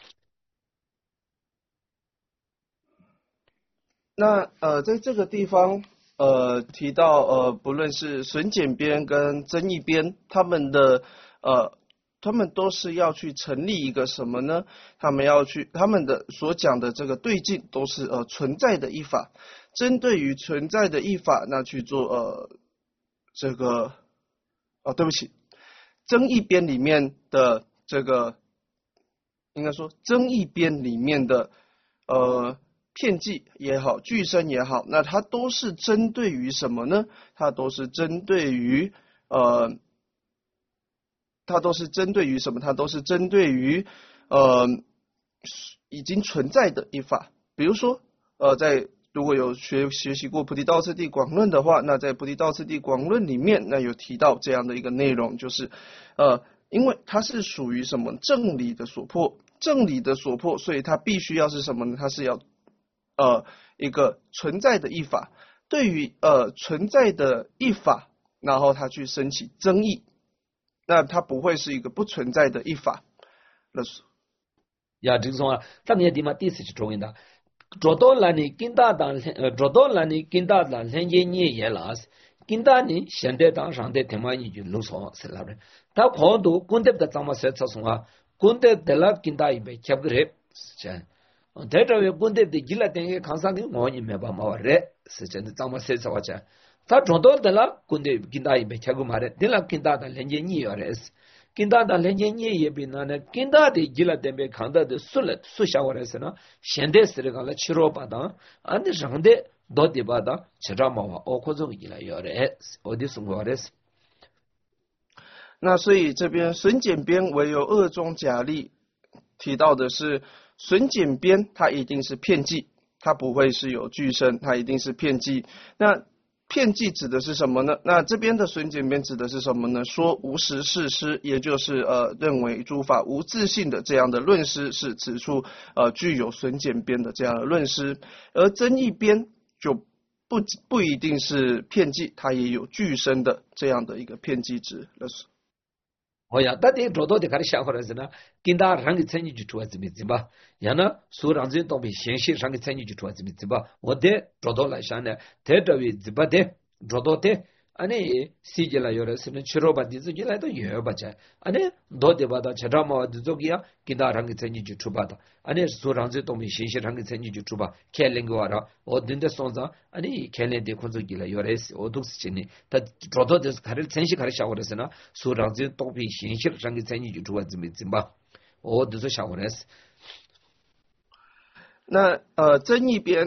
那呃，在这个地方呃提到呃，不论是损减编跟增益编，他们的呃，他们都是要去成立一个什么呢？他们要去他们的所讲的这个对境都是呃存在的一法，针对于存在的一法，那去做呃这个哦，对不起，增益编里面的这个应该说增益编里面的呃。骗计也好，俱生也好，那它都是针对于什么呢？它都是针对于呃，它都是针对于什么？它都是针对于呃已经存在的一法。比如说呃，在如果有学学习过《菩提道次第广论》的话，那在《菩提道次第广论》里面，那有提到这样的一个内容，就是呃，因为它是属于什么正理的所破，正理的所破，所以它必须要是什么呢？它是要呃，一个存在的一法，对于呃存在的一法，然后它去升起争议，那它不会是一个不存在的一法。那是
呀，这个说啊，当年地嘛第四是中文的，做到了你跟大当呃，做到了你跟大当人家你也拉是，跟大你现在当上的他妈你就路上是那边，他好多滚的的怎么说？他说啊，滚的的了跟大一辈接不来是这样。대저 왜 군대 때 길라 땡게 강상이 뭐니 매바 마와래 스전데 잠마 세서 와자 다 정도들라 군대 긴다이 배차고 말해 들라 긴다다 렌제니 요레스 긴다다 렌제니 예비나네 긴다데 길라 땡게 강다데 술레 수샤워레스나 셴데스르가라 치료받아 안데 장데 도디바다 치라마와 오코종이라 요레 어디 숨고레스
那所以这边损减编唯有二中假例提到的是损减编，它一定是骗计，它不会是有俱生，它一定是骗计。那骗计指的是什么呢？那这边的损减编指的是什么呢？说无实事师，也就是呃认为诸法无自性的这样的论师，是指出呃具有损减编的这样的论师，而增益编就不不一定是骗计，它也有俱生的这样的一个骗计值。
哦呀，但是做到的开始想法是呢，跟大上个参与就做怎么怎么，然后所让人都被现实上个参与就做怎么怎么，我的做到来想呢，这这位怎么的做到的，安尼世界来有的是呢，吃肉吧，第自己来都有吧着，安尼多的吧的吃肉嘛，就做个呀，跟大上个参与就出吧的，安尼所让人都被现实上个参与就出吧，看那个话了，我真的说啥，安尼看那的工作起来有的是，我都是真的，他做到的是开始真实开始想法的是呢，所让人都被现实上个参与就出吧，怎么怎么，我都是想法的是。
那呃，增益编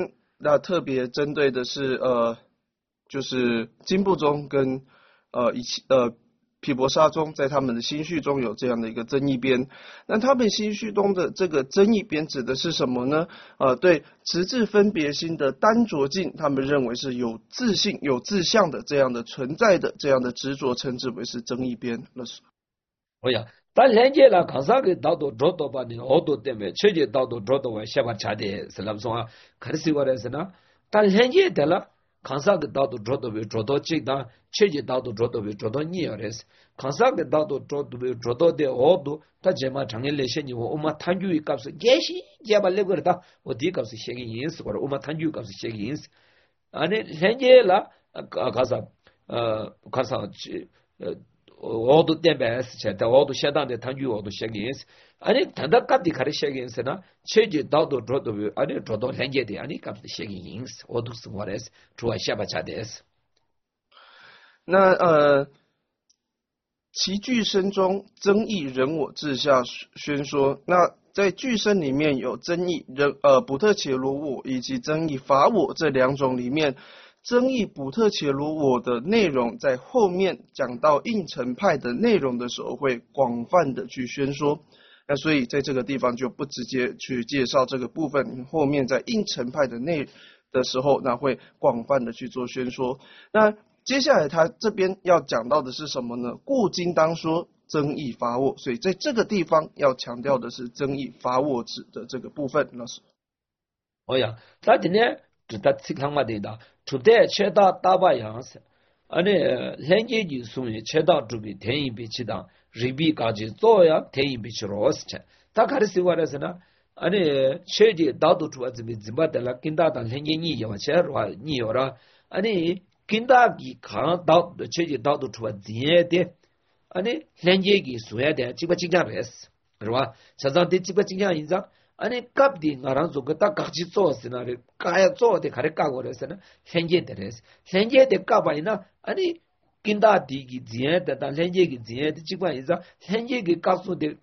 那特别针对的是呃，就是经部宗跟呃以呃毗婆沙宗在他们的心绪中有这样的一个争议边。那他们心绪中的这个争议边指的是什么呢？呃，对执智分别心的单着境，他们认为是有自性、有自相的这样的存在的这样的执着，称之为是争议边。那是。
哦呀，但现在啦，看啥个到到找到把你好多点没，确实到到找到我下把查的是那么说啊，可是我的是呢，但现在的啦。看啥个到到找到没找到这个，确实到到找到没找到你要的是，看啥个到到找到没找到的好多，他这嘛常年那些你我们谈究一告诉，也是也把那个的，我第一告诉写个意思，或者我们谈究告诉写个意思，啊，你现在啦，啊，看啥，呃，看啥去，呃。我都点白事情，但我都相当的谈究，我都写个意思。啊，你谈到各地开始写个意思呢，确实到到找到没，啊，你找到连接的，啊，你搞的写个意思，我都是我的，主要下把查的是。
那呃，其句声中争议人我自下宣说。那在句声里面有争议人呃补特伽罗我以及争议法我这两种里面。争议补特伽罗我的内容，在后面讲到应成派的内容的时候，会广泛的去宣说。那所以在这个地方就不直接去介绍这个部分，后面在应成派的内的时候，那会广泛的去做宣说。那接下来他这边要讲到的是什么呢？故今当说争议法我，所以在这个地方要强调的是争议法我指的这个部分。那是，
哦呀，那今天只他吃康嘛的的。出代切到大把样式，而呢，连接就属于切到这边天一边去当，日边搞起做呀，天一边去罗事情。他开始是话的是呢，而呢，切的到处出这边怎么的了？跟他当连接你要切话你要了，而呢，跟他给看到切的到处出这样的，而呢，连接给所有的基本经常来是，是吧？实际上的基本经常印象。아니 갑디 나랑 저거다 같이做스나를 가야做的 가래 까고 그랬으나 현재들에서 현재들 까봐이나 아니 긴다 디기 지에다 현재기 지에다 지관이자 현재기 까소데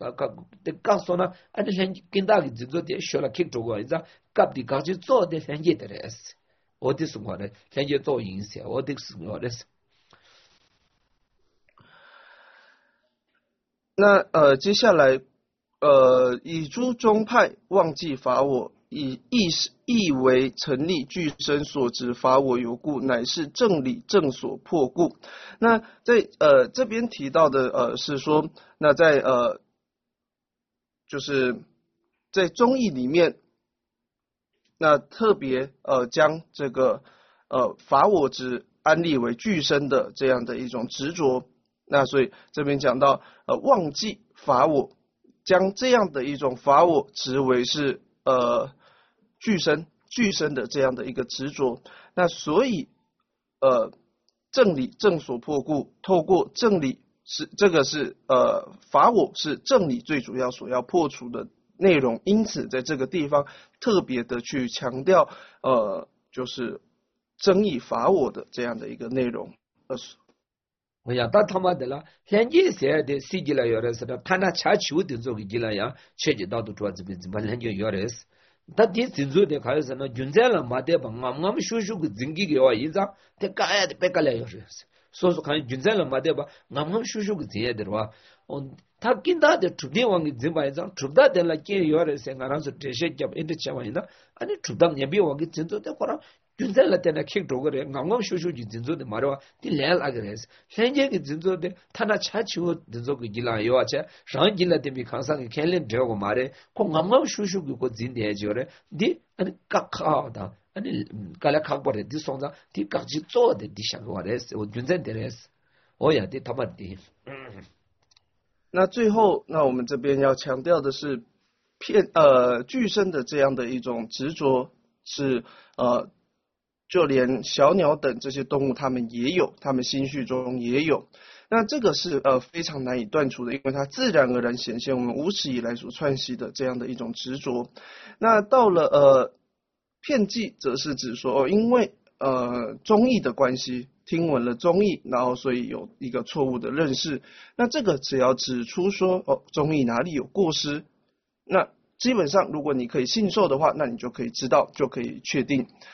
까소나 아니 현재 긴다기 지도데 쇼라 킥도고 이자 갑디 같이 做的 현재들에서 어디서 뭐래 현재 做影响 어디서 뭐래
那呃接下来呃，以诸宗派忘记法我，以意意为成立具身所执法我有故，乃是正理正所破故。那在呃这边提到的呃是说，那在呃就是在宗义里面，那特别呃将这个呃法我执安立为具身的这样的一种执着。那所以这边讲到呃忘记法我。将这样的一种法我执为是呃具身具身的这样的一个执着，那所以呃正理正所破故，透过正理是这个是呃法我是正理最主要所要破除的内容，因此在这个地方特别的去强调呃就是争议法我的这样的一个内容。呃
我呀，他他妈的了，现在写的设计了有的是的，他那查球的这个计了呀，确实到处做这边怎么研究有的是，他第真做的开始呢，军在了嘛的吧，我我们叔叔个经济给我一张，他干呀的别干了有的是，所以说看军在了嘛的吧，我们叔叔个这样的话，嗯，他跟他的出点往个怎么一张，出的的了给有的是，俺那是这些叫一直讲完的，啊你出的也别往个真做的话。军在了때나 킥도그래 강강 쇼쇼지 진조데 말와 딜래라그레스 현재기 진조데 타나 차치고 진조기 길라 요아체 랑길라데 미 칸상이 켈렌 되고 말에 고 강강 쇼쇼기 고 진대죠래 디 아니 까카다 아니 깔라카버데 디송자 디 까지 쪼데 디샹고레스 오军在데레스 오야 디 타마디
那最后那我们这边要强调的是片呃具身的这样的一种执着是呃就连小鸟等这些动物，它们也有，它们心绪中也有。那这个是呃非常难以断除的，因为它自然而然显现我们无始以来所串习的这样的一种执着。那到了呃片剂，则是指说哦，因为呃中义的关系，听闻了中义，然后所以有一个错误的认识。那这个只要指出说哦中义哪里有过失，那基本上如果你可以信受的话，那你就可以知道，就可以确定。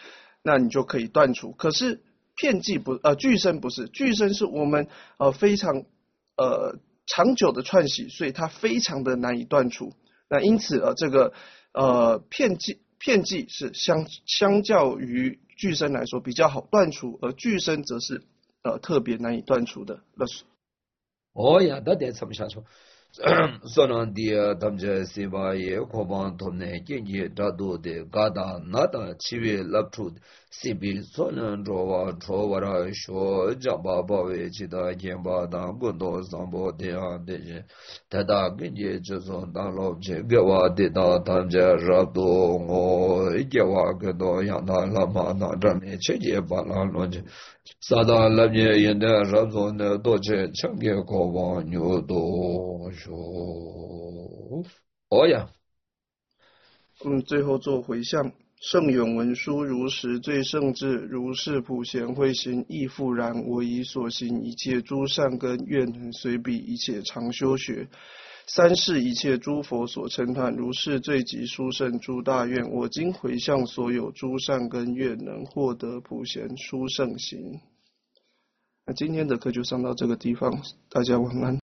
那你就可以断除。可是片剂不呃俱生不是，俱生是我们呃非常呃长久的串习，所以它非常的难以断除。那因此呃这个呃片剂片剂是相相较于俱生来说比较好断除，而俱生则是呃特别难以断除的。
哦呀，那得怎么下去？sonan dia tamje siva ye khoban thomne genje dadu de gada nada chive laptru sibi sonan rowa trovara sho jaba bawe chida gemba da gondo zambo de ande tada genje jazon da lobje gewa de da tamje rabdo ngo gewa gedo yanda lama na dame cheje bala lonje sada labye yende rabzo ne doche change khoban nyodo哦呀，
嗯，最后做回向，圣永文殊如实最圣智，如是普贤慧心亦复然。我以所行一切诸善根，愿能随彼一切常修学。三世一切诸佛所称叹，如是最极殊胜诸大愿。我今回向所有诸善根，愿能获得普贤殊胜行。那今天的课就上到这个地方，大家晚安。